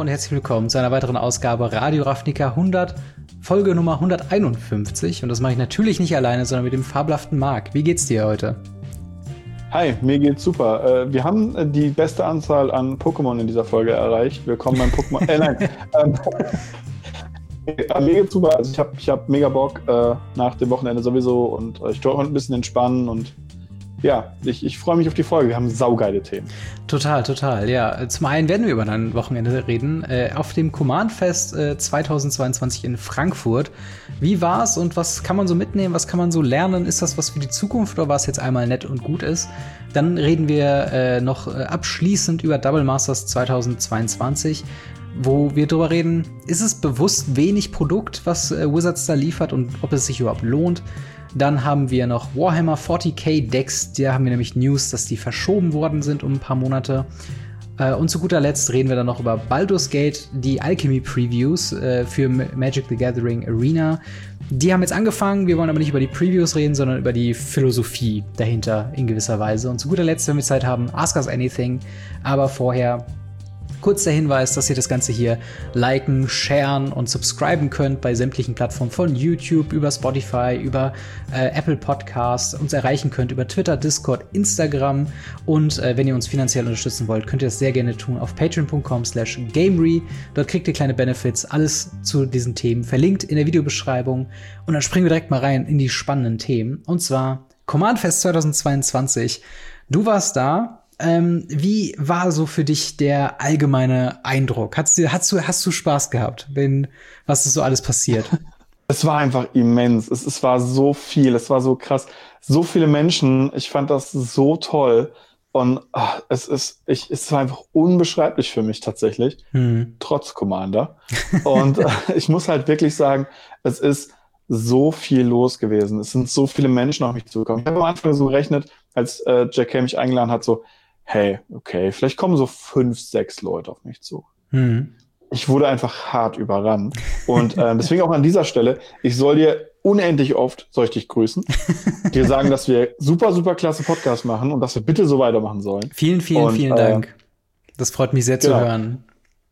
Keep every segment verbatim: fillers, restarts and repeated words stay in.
und herzlich willkommen zu einer weiteren Ausgabe Radio Ravnica hundert, Folge Nummer hunderteinundfünfzig. Und das mache ich natürlich nicht alleine, sondern mit dem fabelhaften Marc. Wie geht's dir heute? Hi, mir geht's super. Wir haben die beste Anzahl an Pokémon in dieser Folge erreicht. Willkommen beim Pokémon. Äh, nein. ähm, mir geht's super. Also ich habe ich hab mega Bock äh, nach dem Wochenende sowieso und äh, ich wollte heute ein bisschen entspannen und ja, ich, ich freue mich auf die Folge. Wir haben saugeile Themen. Total, total, ja. Zum einen werden wir über dein Wochenende reden. Äh, auf dem Command Fest äh, zweitausendzweiundzwanzig in Frankfurt. Wie war's und was kann man so mitnehmen? Was kann man so lernen? Ist das was für die Zukunft oder was jetzt einmal nett und gut ist? Dann reden wir äh, noch äh, abschließend über Double Masters zweitausendzweiundzwanzig, wo wir drüber reden, ist es bewusst wenig Produkt, was äh, Wizards da liefert und ob es sich überhaupt lohnt. Dann haben wir noch Warhammer vierzig K Decks, da haben wir nämlich News, dass die verschoben worden sind um ein paar Monate. Und zu guter Letzt reden wir dann noch über Baldur's Gate, die Alchemy-Previews für Magic the Gathering Arena. Die haben jetzt angefangen, wir wollen aber nicht über die Previews reden, sondern über die Philosophie dahinter in gewisser Weise. Und zu guter Letzt, wenn wir Zeit haben, Ask Us Anything, aber vorher kurz der Hinweis, dass ihr das Ganze hier liken, sharen und subscriben könnt bei sämtlichen Plattformen von YouTube, über Spotify, über äh, Apple Podcasts, uns erreichen könnt über Twitter, Discord, Instagram und äh, wenn ihr uns finanziell unterstützen wollt, könnt ihr das sehr gerne tun auf patreon punkt com slash gamery. Dort kriegt ihr kleine Benefits, alles zu diesen Themen verlinkt in der Videobeschreibung und dann springen wir direkt mal rein in die spannenden Themen und zwar Command Fest zweitausendzweiundzwanzig. Du warst da. Ähm, wie war so für dich der allgemeine Eindruck? Hast du, hast du, hast du Spaß gehabt, wenn, was ist so alles passiert? Es war einfach immens. Es, es war so viel. Es war so krass. So viele Menschen. Ich fand das so toll. Und ach, es ist, ich, es war einfach unbeschreiblich für mich tatsächlich. Hm. Trotz Commander. Und äh, ich muss halt wirklich sagen, es ist so viel los gewesen. Es sind so viele Menschen auf mich zugekommen. Ich habe am Anfang so gerechnet, als äh, Jack K mich eingeladen hat, so, hey, okay, vielleicht kommen so fünf, sechs Leute auf mich zu. Hm. Ich wurde einfach hart überrannt. Und äh, deswegen auch an dieser Stelle, ich soll dir unendlich oft, soll ich dich grüßen, dir sagen, dass wir super, super klasse Podcasts machen und dass wir bitte so weitermachen sollen. Vielen, vielen, und, vielen äh, Dank. Das freut mich sehr genau. zu hören.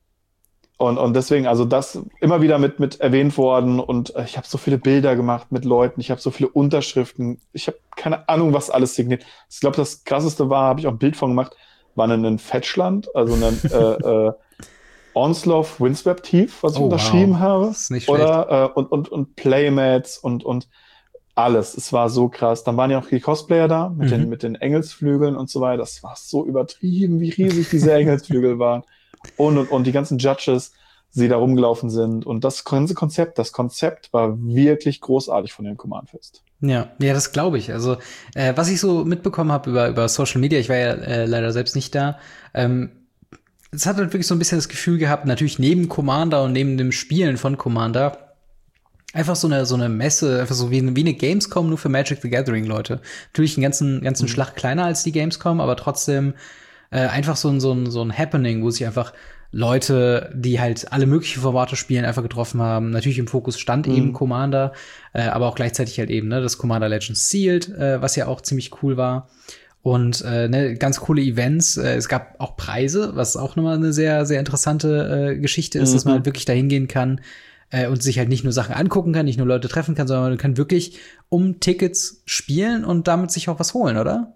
Und, und deswegen, also das immer wieder mit, mit erwähnt worden und äh, ich habe so viele Bilder gemacht mit Leuten, ich habe so viele Unterschriften, ich habe keine Ahnung, was alles signiert. Ich glaube, das Krasseste war, habe ich auch ein Bild von gemacht, war ein Fetchland, also ein äh, äh, Onslaught Windswept Tief, was ich oh, unterschrieben wow. habe. Das ist nicht schlecht. Oder, äh, und, und, und Playmats und, und alles. Es war so krass. Dann waren ja auch die Cosplayer da mit, mhm. den, mit den Engelsflügeln und so weiter. Das war so übertrieben, wie riesig diese Engelsflügel waren. Und, und, und die ganzen Judges, die da rumgelaufen sind. Und das ganze Konzept, das Konzept war wirklich großartig von dem Command Fest. Ja, ja, das glaube ich. Also, äh, was ich so mitbekommen habe über, über Social Media, ich war ja äh, leider selbst nicht da, ähm, es hat halt wirklich so ein bisschen das Gefühl gehabt, natürlich neben Commander und neben dem Spielen von Commander, einfach so eine, so eine Messe, einfach so wie, wie eine Gamescom, nur für Magic the Gathering, Leute. Natürlich einen ganzen, ganzen mhm. Schlag kleiner als die Gamescom, aber trotzdem Äh, einfach so ein, so ein, so ein Happening, wo sich einfach Leute, die halt alle möglichen Formate spielen, einfach getroffen haben. Natürlich im Fokus stand mhm. eben Commander, äh, aber auch gleichzeitig halt eben, ne, das Commander Legends Sealed, äh, was ja auch ziemlich cool war. Und äh, ne, ganz coole Events. Äh, es gab auch Preise, was auch nochmal eine sehr, sehr interessante äh, Geschichte ist, mhm. dass man halt wirklich dahin gehen kann äh, und sich halt nicht nur Sachen angucken kann, nicht nur Leute treffen kann, sondern man kann wirklich um Tickets spielen und damit sich auch was holen, oder?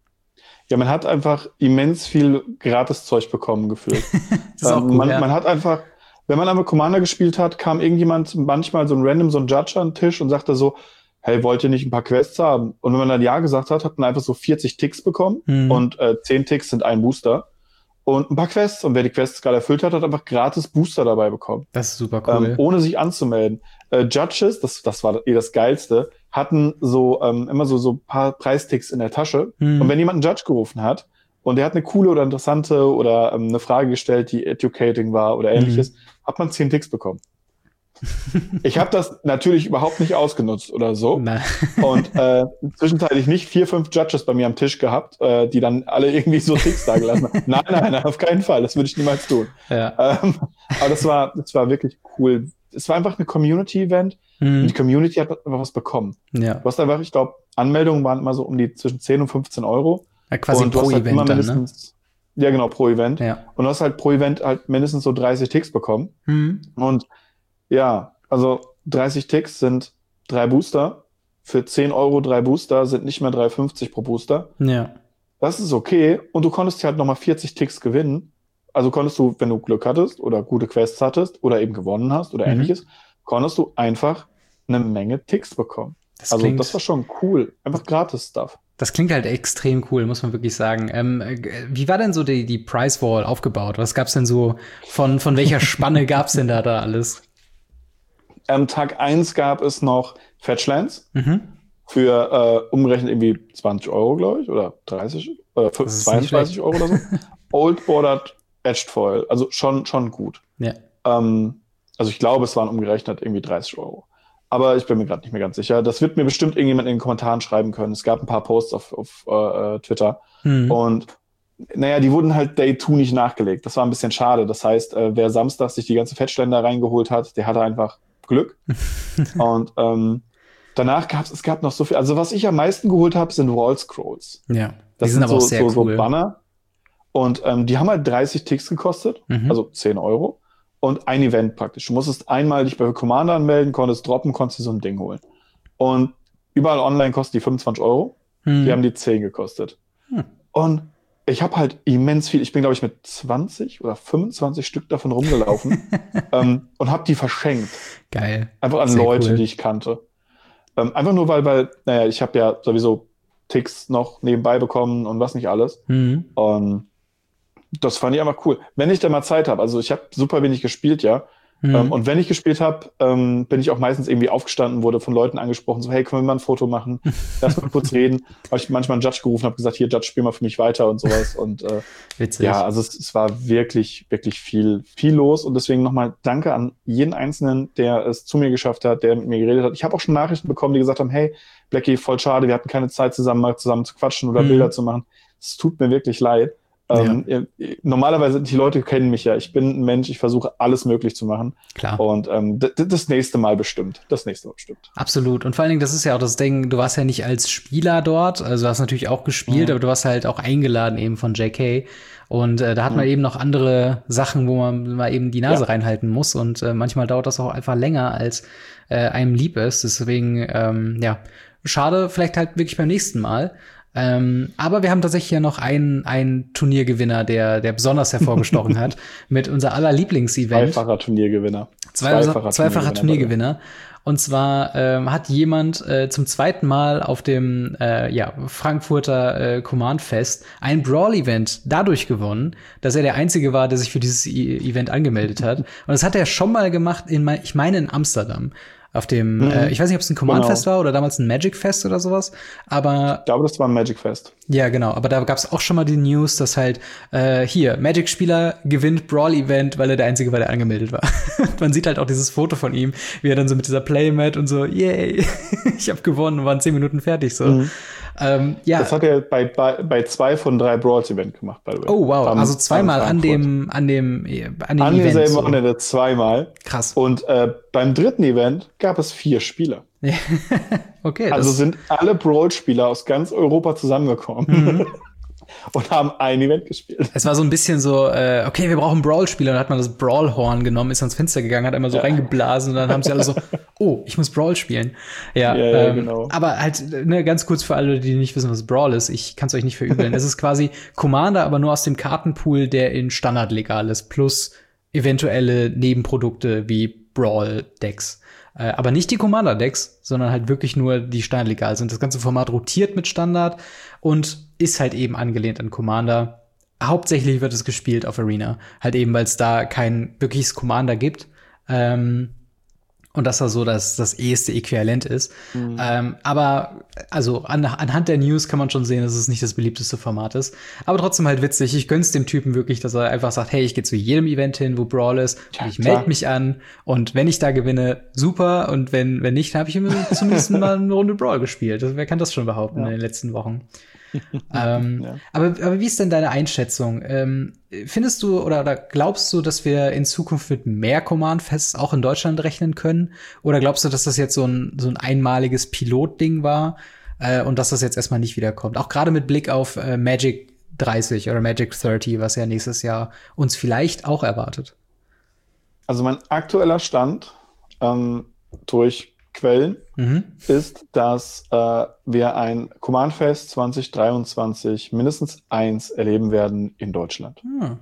Ja, man hat einfach immens viel Gratis-Zeug bekommen, gefühlt. Das ist auch ähm, cool, man, ja. man hat einfach, wenn man einmal Commander gespielt hat, kam irgendjemand, manchmal so ein random, so ein Judge an den Tisch und sagte so, hey, wollt ihr nicht ein paar Quests haben? Und wenn man dann Ja gesagt hat, hat man einfach so vierzig Ticks bekommen mhm. und äh, zehn Ticks sind ein Booster und ein paar Quests. Und wer die Quests gerade erfüllt hat, hat einfach gratis Booster dabei bekommen. Das ist super cool. Ähm, ohne sich anzumelden. Äh, Judges, das, das war eh das Geilste, hatten so ähm, immer so so paar Preisticks in der Tasche. Mhm. Und wenn jemand einen Judge gerufen hat und der hat eine coole oder interessante oder ähm, eine Frage gestellt, die educating war oder ähnliches, mhm. hat man zehn Ticks bekommen. Ich habe das natürlich überhaupt nicht ausgenutzt oder so. Nein. Und äh, zwischenzeitlich nicht vier, fünf Judges bei mir am Tisch gehabt, äh, die dann alle irgendwie so Ticks da gelassen haben. Nein, nein, nein, auf keinen Fall. Das würde ich niemals tun. Ja. Ähm, aber das war, das war wirklich cool. Es war einfach eine Community-Event. Mhm. Und die Community hat einfach was bekommen. Ja. Du hast einfach, ich glaube, Anmeldungen waren immer so um die zwischen zehn und fünfzehn Euro. Ja, quasi und pro du hast halt Event immer dann, mindestens, Ja, genau, pro Event. Ja. Und du hast halt pro Event halt mindestens so dreißig Ticks bekommen. Mhm. Und ja, also dreißig Ticks sind drei Booster. Für zehn Euro drei Booster sind nicht mehr drei fünfzig pro Booster. Ja. Das ist okay. Und du konntest halt nochmal vierzig Ticks gewinnen. Also konntest du, wenn du Glück hattest oder gute Quests hattest oder eben gewonnen hast oder Mhm. ähnliches, konntest du einfach eine Menge Ticks bekommen. Das Also klingt, das war schon cool. Einfach gratis Stuff. das klingt halt extrem cool, muss man wirklich sagen. Ähm, äh, wie war denn so die, die Price Wall aufgebaut? Was gab's denn so, von, von welcher Spanne gab's denn da, da alles? Am Tag eins gab es noch Fetchlands Mhm. für äh, umgerechnet irgendwie zwanzig Euro, glaube ich, oder dreißig oder Das ist nicht zweiunddreißig schlecht. Euro oder so. Old Bordered Edged Foil, also schon, schon gut. Ja. Ähm, also ich glaube, es waren umgerechnet irgendwie dreißig Euro. Aber ich bin mir gerade nicht mehr ganz sicher. Das wird mir bestimmt irgendjemand in den Kommentaren schreiben können. Es gab ein paar Posts auf, auf äh, Twitter. Mhm. Und naja, die wurden halt Day zwei nicht nachgelegt. Das war ein bisschen schade. Das heißt, äh, wer Samstag sich die ganze Fettständer reingeholt hat, der hatte einfach Glück. Und ähm, danach gab es, es gab noch so viel. Also was ich am meisten geholt habe, sind Wall Scrolls. Ja. Das Die sind aber so, auch sehr so, so cool. Banner. Und ähm, die haben halt dreißig Ticks gekostet, Mhm. also zehn Euro. Und ein Event praktisch. Du musstest einmal dich bei Commander anmelden, konntest droppen, konntest dir so ein Ding holen. Und überall online kosten die fünfundzwanzig Euro. Mhm. Die haben die zehn gekostet. Hm. Und ich habe halt immens viel, ich bin glaube ich mit zwanzig oder fünfundzwanzig Stück davon rumgelaufen ähm, und habe die verschenkt. Geil. Einfach an Sehr Leute, cool. die ich kannte. Ähm, einfach nur, weil, weil, naja, ich habe ja sowieso Ticks noch nebenbei bekommen und was nicht alles. Mhm. Und das fand ich einfach cool. Wenn ich da mal Zeit habe, also ich habe super wenig gespielt, ja. Mhm. Ähm, und wenn ich gespielt habe, ähm, bin ich auch meistens irgendwie aufgestanden, wurde von Leuten angesprochen, so, hey, können wir mal ein Foto machen? Lass mal kurz reden. Habe ich manchmal einen Judge gerufen, habe gesagt, hier, Judge, spiel mal für mich weiter und sowas. Und äh, Witzig. ja, also es, es war wirklich, wirklich viel, viel los. Und deswegen nochmal danke an jeden Einzelnen, der es zu mir geschafft hat, der mit mir geredet hat. Ich habe auch schon Nachrichten bekommen, die gesagt haben, hey, Blackie, voll schade, wir hatten keine Zeit zusammen, mal zusammen zu quatschen oder Mhm. Bilder zu machen. Es tut mir wirklich leid. Ähm, ihr- normalerweise, die Leute kennen mich ja. Ich bin ein Mensch, ich versuche alles möglich zu machen. Klar. Und ähm, d- d- das nächste Mal bestimmt. Das nächste Mal bestimmt. Absolut. Und vor allen Dingen, das ist ja auch das Ding, du warst ja nicht als Spieler dort, also du hast natürlich auch gespielt, Mhm. aber du warst halt auch eingeladen eben von J K. Und äh, da hat man Mhm. eben noch andere Sachen, wo man mal eben die Nase Ja. reinhalten muss. Und äh, manchmal dauert das auch einfach länger, als äh, einem lieb ist. Deswegen, ähm, ja, schade, vielleicht halt wirklich beim nächsten Mal. Ähm, aber wir haben tatsächlich ja noch einen, einen Turniergewinner, der, der besonders hervorgestochen hat, mit unser aller Lieblingsevent. Zweifacher Turniergewinner. Zweifacher, zweifacher Turniergewinner. Und zwar ähm, hat jemand äh, zum zweiten Mal auf dem äh, ja, Frankfurter äh, Command Fest ein Brawl-Event dadurch gewonnen, dass er der Einzige war, der sich für dieses I Event angemeldet hat. Und das hat er schon mal gemacht, in, ich meine in Amsterdam. Auf dem, Mhm. äh, ich weiß nicht, ob es ein Command Genau. Fest war oder damals ein Magic Fest oder sowas, aber Ich glaube, das war ein Magic Fest. ja, genau. Aber da gab es auch schon mal die News, dass halt äh, hier, Magic-Spieler gewinnt Brawl-Event, weil er der Einzige war, der angemeldet war. Man sieht halt auch dieses Foto von ihm, wie er dann so mit dieser Playmat und so, yay, ich habe gewonnen und waren zehn Minuten fertig. So. Mhm. Ähm, ja. Das hat er bei, bei, bei zwei von drei Brawls Event gemacht, by the way. Oh, wow. Am- Also zweimal am an Frankfurt. dem, an dem, äh, an dem An Event. demselben So. Wochenende zweimal. Krass. Und äh, beim dritten Event gab es vier Spieler. Okay, Also das, sind alle Brawl-Spieler aus ganz Europa zusammengekommen Mhm. und haben ein Event gespielt. es war so ein bisschen so, äh, okay, wir brauchen Brawl-Spieler. Und dann hat man das Brawl-Horn genommen, ist ans Fenster gegangen, hat einmal so Ja. reingeblasen und dann haben sie alle so, oh, ich muss Brawl spielen. Ja, Ja, ja, ähm, genau. aber halt, ne, ganz kurz für alle, die nicht wissen, was Brawl ist. Ich kann es euch nicht verübeln. Es ist quasi Commander, aber nur aus dem Kartenpool, der in Standard legal ist, plus eventuelle Nebenprodukte wie Brawl-Decks. Äh, aber nicht die Commander-Decks, sondern halt wirklich nur die standardlegal sind. Das ganze Format rotiert mit Standard und ist halt eben angelehnt an Commander. Hauptsächlich wird es gespielt auf Arena. Halt eben, weil es da kein wirkliches Commander gibt. Ähm, und das da so das, das eheste Äquivalent ist. Mhm. Ähm, aber also an, anhand der News kann man schon sehen, dass es nicht das beliebteste Format ist. Aber trotzdem halt witzig. Ich gönn's dem Typen wirklich, dass er einfach sagt, hey, ich gehe zu jedem Event hin, wo Brawl ist. Ja, und ich klar. melde mich an. Und wenn ich da gewinne, super. Und wenn, wenn nicht, dann habe ich immer zumindest mal eine Runde Brawl gespielt. Also, wer kann das schon behaupten Ja. in den letzten Wochen? ähm, Ja. aber, aber wie ist denn deine Einschätzung? Ähm, findest du oder, oder glaubst du, dass wir in Zukunft mit mehr Command-Fests auch in Deutschland rechnen können? Oder glaubst du, dass das jetzt so ein, so ein einmaliges Pilotding war äh, und dass das jetzt erstmal nicht wiederkommt? Auch gerade mit Blick auf äh, Magic dreißig oder Magic dreißig, was ja nächstes Jahr uns vielleicht auch erwartet? Also mein aktueller Stand ähm, durch Quellen Mhm. ist, dass äh, wir ein Command Fest zwanzig dreiundzwanzig mindestens eins erleben werden in Deutschland. Hm.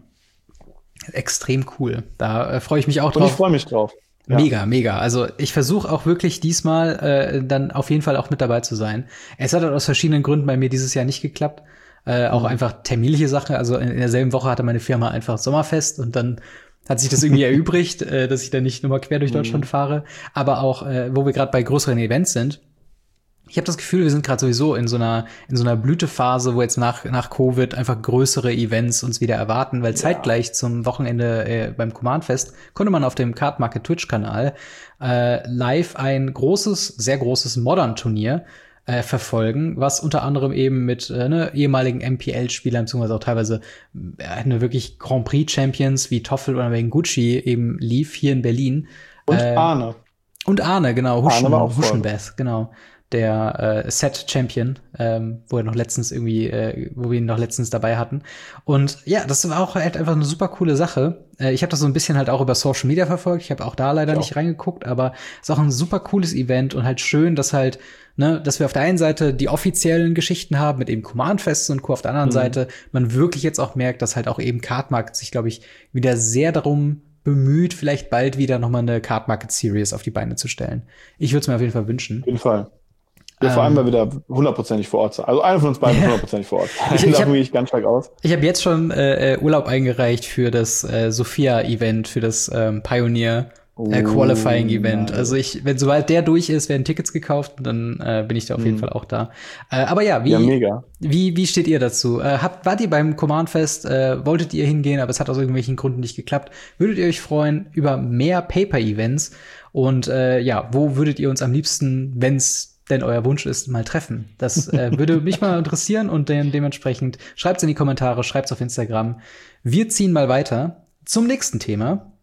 Extrem cool. Da äh, freue ich mich auch Und ich drauf. freue mich drauf. Ja. Mega, mega. Also ich versuche auch wirklich diesmal äh, dann auf jeden Fall auch mit dabei zu sein. Es hat halt aus verschiedenen Gründen bei mir dieses Jahr nicht geklappt. Äh, auch Mhm. einfach terminliche Sache. Also in, in derselben Woche hatte meine Firma einfach Sommerfest und dann hat sich das irgendwie erübrigt, äh, dass ich dann nicht nochmal quer durch Deutschland Mhm. fahre. Aber auch, äh, wo wir gerade bei größeren Events sind, ich habe das Gefühl, wir sind gerade sowieso in so einer in so einer Blütephase, wo jetzt nach nach Covid einfach größere Events uns wieder erwarten, weil Ja. zeitgleich zum Wochenende äh, beim Command Fest konnte man auf dem Card Market Twitch Kanal äh, live ein großes, sehr großes Modern Turnier äh, verfolgen, was unter anderem eben mit äh, ne, ehemaligen M P L-Spielern beziehungsweise auch teilweise äh, ne, wirklich Grand Prix Champions wie Toffel oder Gucci eben lief hier in Berlin. Und Äh, Arne. und Arne, genau, Arne war Huschen, auch vorne. Huschenbeth, genau. Der äh, Set-Champion, ähm, wo er noch letztens irgendwie, äh, wo wir ihn noch letztens dabei hatten. Und ja, das war auch halt einfach eine super coole Sache. Äh, ich habe das so ein bisschen halt auch über Social Media verfolgt. Ich habe auch da leider Ich nicht auch. reingeguckt, aber es ist auch ein super cooles Event und halt schön, dass halt, ne, dass wir auf der einen Seite die offiziellen Geschichten haben mit eben Command-Fests und Co. Auf der anderen Mhm. Seite man wirklich jetzt auch merkt, dass halt auch eben Cardmarket sich, glaube ich, wieder sehr darum bemüht, vielleicht bald wieder noch mal eine Card Market Series auf die Beine zu stellen. Ich würde es mir auf jeden Fall wünschen. Auf jeden Fall. Ja, vor allem, Ähm, weil wir da hundertprozentig vor Ort sind. Also einer von uns beiden Ja. hundertprozentig vor Ort. Ich- ich Davon hab- gehe ich ganz stark aus. Ich habe jetzt schon äh, äh, Urlaub eingereicht für das äh, Sophia-Event, für das ähm, Pioneer äh, Qualifying-Event. nice. Also ich, wenn sobald der durch ist, werden Tickets gekauft und dann äh, bin ich da auf jeden Mhm. Fall auch da. Äh, aber ja, wie, Ja, mega. wie, wie steht ihr dazu? Äh, habt, wart ihr beim Command Fest? Äh, wolltet ihr hingehen, aber es hat aus irgendwelchen Gründen nicht geklappt? Würdet ihr euch freuen über mehr Paper-Events? Und äh, ja, wo würdet ihr uns am liebsten, wenn's denn euer Wunsch ist, mal treffen? Das äh, würde mich mal interessieren und dann dementsprechend schreibt's in die Kommentare, schreibt's auf Instagram. Wir ziehen mal weiter zum nächsten Thema.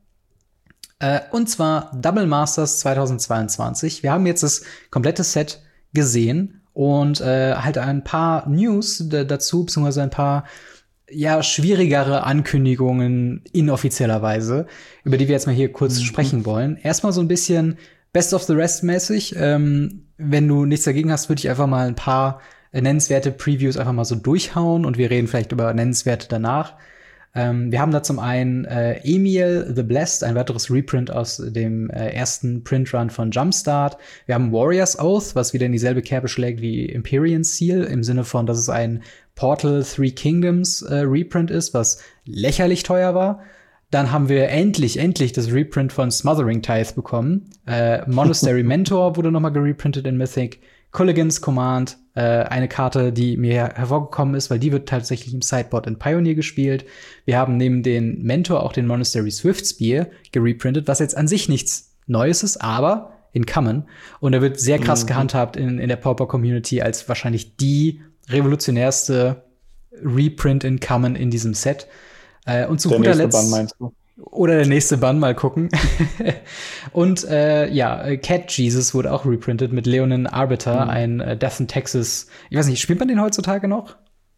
Äh, und zwar Double Masters zweitausendzweiundzwanzig. Wir haben jetzt das komplette Set gesehen und äh, halt ein paar News d- dazu, beziehungsweise ein paar ja, schwierigere Ankündigungen inoffizieller-Weise, über die wir jetzt mal hier kurz Mhm. sprechen wollen. Erstmal so ein bisschen Best of the Rest mäßig. Ähm, wenn du nichts dagegen hast, würde ich einfach mal ein paar äh, nennenswerte Previews einfach mal so durchhauen und wir reden vielleicht über nennenswerte danach. Ähm, wir haben da zum einen äh, Emil the Blessed, ein weiteres Reprint aus dem äh, ersten Printrun von Jumpstart. Wir haben Warrior's Oath, was wieder in dieselbe Kerbe schlägt wie Empyrean Seal, im Sinne von, dass es ein Portal Three Kingdoms äh, Reprint ist, was lächerlich teuer war. Dann haben wir endlich, endlich das Reprint von Smothering Tithe bekommen. Äh, Monastery Mentor wurde noch mal gereprintet in Mythic. Colligans Command, äh, eine Karte, die mir hervorgekommen ist, weil die wird tatsächlich im Sideboard in Pioneer gespielt. Wir haben neben den Mentor auch den Monastery Swiftspear gereprintet, was jetzt an sich nichts Neues ist, aber in Common. Und er wird sehr krass Mhm. gehandhabt in, in der Pauper-Community als wahrscheinlich die revolutionärste Reprint in Common in diesem Set. Äh, und zu Der guter nächste Letzt Bann meinst du? oder der nächste Bann, mal gucken. Und äh, ja, äh, Cat Jesus wurde auch reprintet mit Leonin Arbiter, Mhm. ein äh, Death in Texas. Ich weiß nicht, spielt man den heutzutage noch?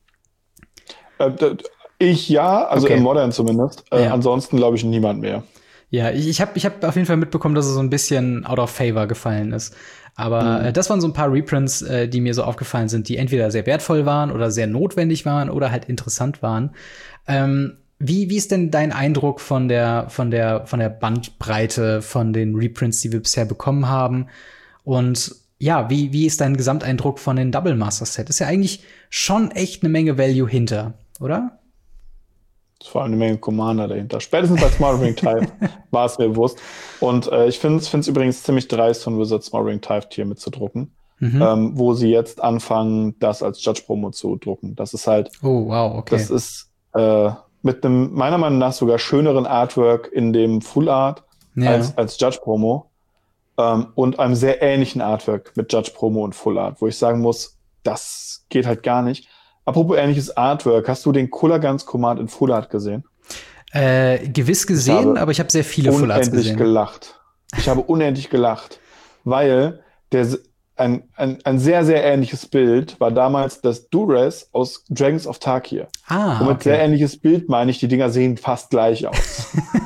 Äh, d- d- ich ja, also Okay. im Modern zumindest. Äh, Ja. Ansonsten glaube ich niemand mehr. Ja, ich, ich habe ich hab auf jeden Fall mitbekommen, dass er so ein bisschen out of favor gefallen ist. Aber Mhm. äh, das waren so ein paar Reprints, äh, die mir so aufgefallen sind, die entweder sehr wertvoll waren oder sehr notwendig waren oder halt interessant waren. Ähm, wie, wie ist denn dein Eindruck von der, von der, von der Bandbreite von den Reprints, die wir bisher bekommen haben? Und ja, wie, wie ist dein Gesamteindruck von den Double Master Set? Ist ja eigentlich schon echt eine Menge Value hinter, oder? Es war eine Menge Commander dahinter. Spätestens bei Smothering Tithe war es mir bewusst. Und äh, ich finde es übrigens ziemlich dreist von Wizards Smothering Tithe hier mitzudrucken, Mhm. ähm, wo sie jetzt anfangen, das als Judge-Promo zu drucken. Das ist halt, Oh, wow, okay. das ist äh, mit einem meiner Meinung nach sogar schöneren Artwork in dem Full Art Ja. als, als Judge-Promo ähm, und einem sehr ähnlichen Artwork mit Judge-Promo und Full Art, wo ich sagen muss, das geht halt gar nicht. Apropos ähnliches Artwork, hast du den Kullergans Command in Full Art gesehen? Äh, gewiss gesehen, habe aber ich habe sehr viele Full Arts Unendlich gesehen. gelacht. Ich habe unendlich gelacht, weil der, ein, ein, ein sehr, sehr ähnliches Bild war damals das Duress aus Dragons of Tarkir. Ah, Und mit okay. sehr ähnliches Bild meine ich, die Dinger sehen fast gleich aus.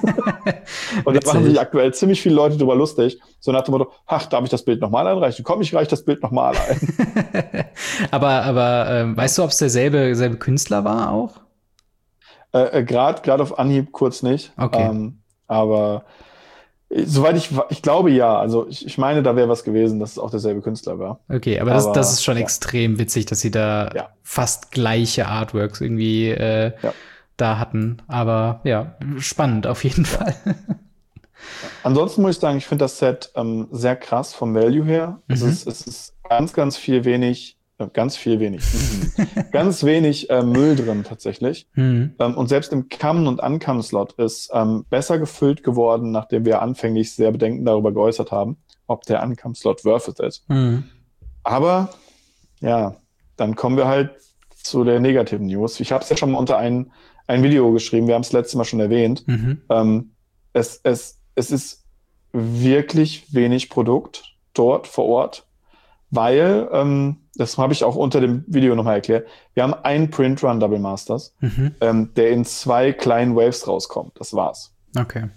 Und da machen sich Witzig. aktuell ziemlich viele Leute drüber lustig. So nach dem Motto, ach, darf ich das Bild nochmal einreichen? Komm, ich reiche das Bild nochmal ein. Aber, aber ähm, Ja. weißt du, ob es derselbe selbe Künstler war auch? Äh, äh, Gerade gerade auf Anhieb kurz nicht. Okay. Ähm, aber äh, soweit ich, wa- ich glaube ja. Also ich, ich meine, da wäre was gewesen, dass es auch derselbe Künstler war. Okay, aber das, das ist Aber schon ja, extrem witzig, dass sie da ja, fast gleiche Artworks irgendwie äh, ja, da hatten. Aber ja, spannend auf jeden ja. Fall. Ansonsten muss ich sagen, ich finde das Set ähm, sehr krass vom Value her. Es Mhm. ist, es ist ganz, ganz viel wenig, äh, ganz viel wenig, mhm. ganz wenig äh, Müll drin tatsächlich. Mhm. Ähm, und selbst im Come- und Uncome-Slot ist ähm, besser gefüllt geworden, nachdem wir anfänglich sehr Bedenken darüber geäußert haben, ob der Uncome-Slot worth it ist. Mhm. Aber ja, dann kommen wir halt zu der negativen News. Ich habe es ja schon mal unter ein, ein Video geschrieben, wir haben es letztes Mal schon erwähnt. Mhm. Ähm, es, es, es ist wirklich wenig Produkt dort vor Ort, weil, ähm, das habe ich auch unter dem Video nochmal erklärt, wir haben einen Print-Run Double Masters, Mhm. ähm, der in zwei kleinen Waves rauskommt. Das war's. Okay.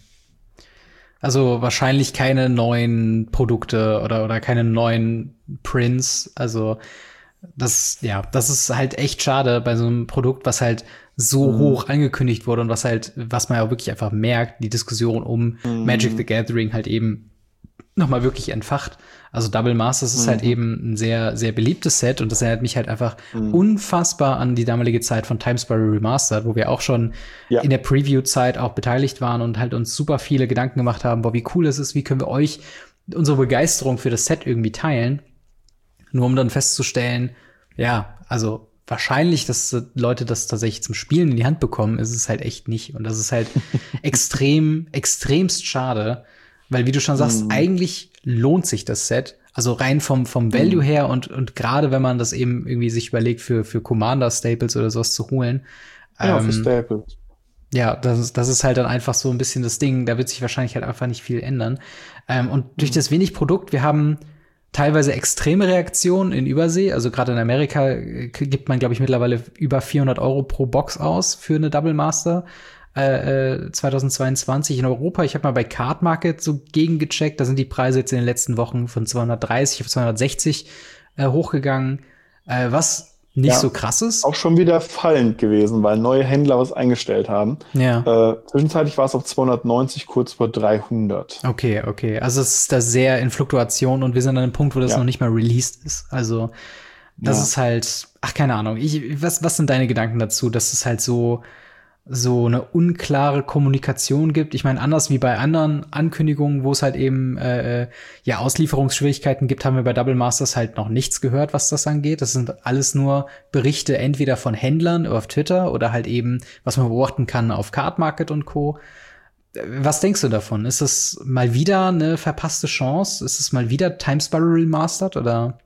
Also wahrscheinlich keine neuen Produkte oder, oder keine neuen Prints. Also das, ja, das ist halt echt schade bei so einem Produkt, was halt so Mhm. hoch angekündigt wurde und was halt, was man ja wirklich einfach merkt, die Diskussion um Mhm. Magic the Gathering halt eben nochmal wirklich entfacht. Also Double Masters ist halt Mhm. eben ein sehr, sehr beliebtes Set und das erinnert mich halt einfach Mhm. unfassbar an die damalige Zeit von Time Spiral Remastered, wo wir auch schon Ja. in der Preview-Zeit auch beteiligt waren und halt uns super viele Gedanken gemacht haben, boah, wie cool es ist, wie können wir euch unsere Begeisterung für das Set irgendwie teilen. Nur um dann festzustellen, ja, also wahrscheinlich, dass Leute das tatsächlich zum Spielen in die Hand bekommen, ist es halt echt nicht. Und das ist halt extrem, extremst schade, weil, wie du schon sagst, Mhm. eigentlich lohnt sich das Set. Also rein vom, vom Value Mhm. her und, und gerade wenn man das eben irgendwie sich überlegt, für, für Commander-Staples oder sowas zu holen. Ja, für Ähm, Staples. ja, das, ist- das ist halt dann einfach so ein bisschen das Ding. Da wird sich wahrscheinlich halt einfach nicht viel ändern. Ähm, und durch Mhm. das wenig Produkt, wir haben teilweise extreme Reaktionen in Übersee. Also gerade in Amerika äh, gibt man, glaube ich, mittlerweile über vierhundert Euro pro Box aus für eine Double Master äh, äh, zweitausendzweiundzwanzig. In Europa, ich habe mal bei Card Market so gegengecheckt, da sind die Preise jetzt in den letzten Wochen von zweihundertdreißig auf zweihundertsechzig äh, hochgegangen, äh, was nicht Ja. so krass ist. Auch schon wieder fallend gewesen, weil neue Händler was eingestellt haben. Ja. Äh, zwischenzeitlich war es auf zweihundertneunzig, kurz vor dreihundert. Okay, okay. Also es ist da sehr in Fluktuation und wir sind an einem Punkt, wo das Ja. noch nicht mal released ist. Also das Ja. ist halt, ach, keine Ahnung. Ich, was, was sind deine Gedanken dazu, dass es halt so, so eine unklare Kommunikation gibt? Ich meine, anders wie bei anderen Ankündigungen, wo es halt eben äh, äh, ja Auslieferungsschwierigkeiten gibt, haben wir bei Double Masters halt noch nichts gehört, was das angeht. Das sind alles nur Berichte entweder von Händlern auf Twitter oder halt eben, was man beobachten kann auf Card Market und Co. Was denkst du davon? Ist es mal wieder eine verpasste Chance? Ist es mal wieder Time Spiral Remastered oder?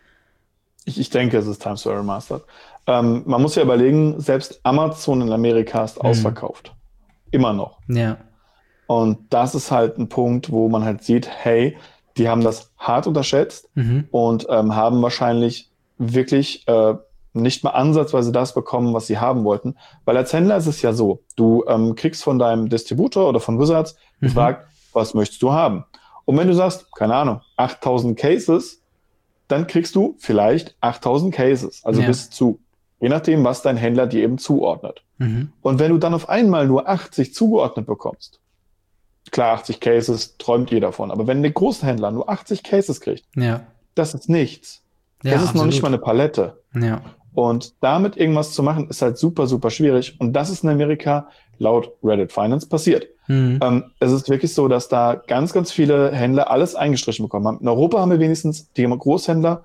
Ich, ich denke, es ist Times Square Remastered. Ähm, man muss ja überlegen, selbst Amazon in Amerika ist Hm. ausverkauft. Immer noch. Ja. Und das ist halt ein Punkt, wo man halt sieht, hey, die haben das hart unterschätzt Mhm. und ähm, haben wahrscheinlich wirklich äh, nicht mal ansatzweise das bekommen, was sie haben wollten. Weil als Händler ist es ja so, du ähm, kriegst von deinem Distributor oder von Wizards Mhm. gefragt, was möchtest du haben? Und wenn du sagst, keine Ahnung, achttausend Cases, dann kriegst du vielleicht achttausend Cases, also Ja. bis zu. Je nachdem, was dein Händler dir eben zuordnet. Mhm. Und wenn du dann auf einmal nur achtzig zugeordnet bekommst, klar, achtzig Cases träumt jeder davon, aber wenn der Großhändler nur achtzig Cases kriegt, Ja. das ist nichts. Ja, Das ist noch nicht mal absolut. eine Palette. Ja. Und damit irgendwas zu machen, ist halt super, super schwierig. Und das ist in Amerika laut Reddit Finance passiert. Mhm. Ähm, es ist wirklich so, dass da ganz, ganz viele Händler alles eingestrichen bekommen haben. In Europa haben wir wenigstens die Großhändler,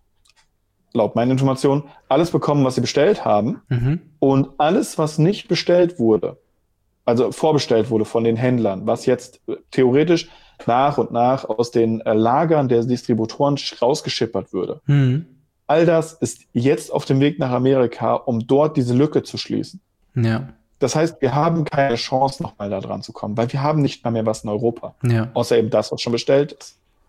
laut meinen Informationen, alles bekommen, was sie bestellt haben. Mhm. Und alles, was nicht bestellt wurde, also vorbestellt wurde von den Händlern, was jetzt äh, theoretisch nach und nach aus den äh, Lagern der Distributoren sch- rausgeschippert würde. Mhm. All das ist jetzt auf dem Weg nach Amerika, um dort diese Lücke zu schließen. Ja. Das heißt, wir haben keine Chance, nochmal da dran zu kommen, weil wir haben nicht mal mehr was in Europa. Ja. Außer eben das, was schon bestellt ist.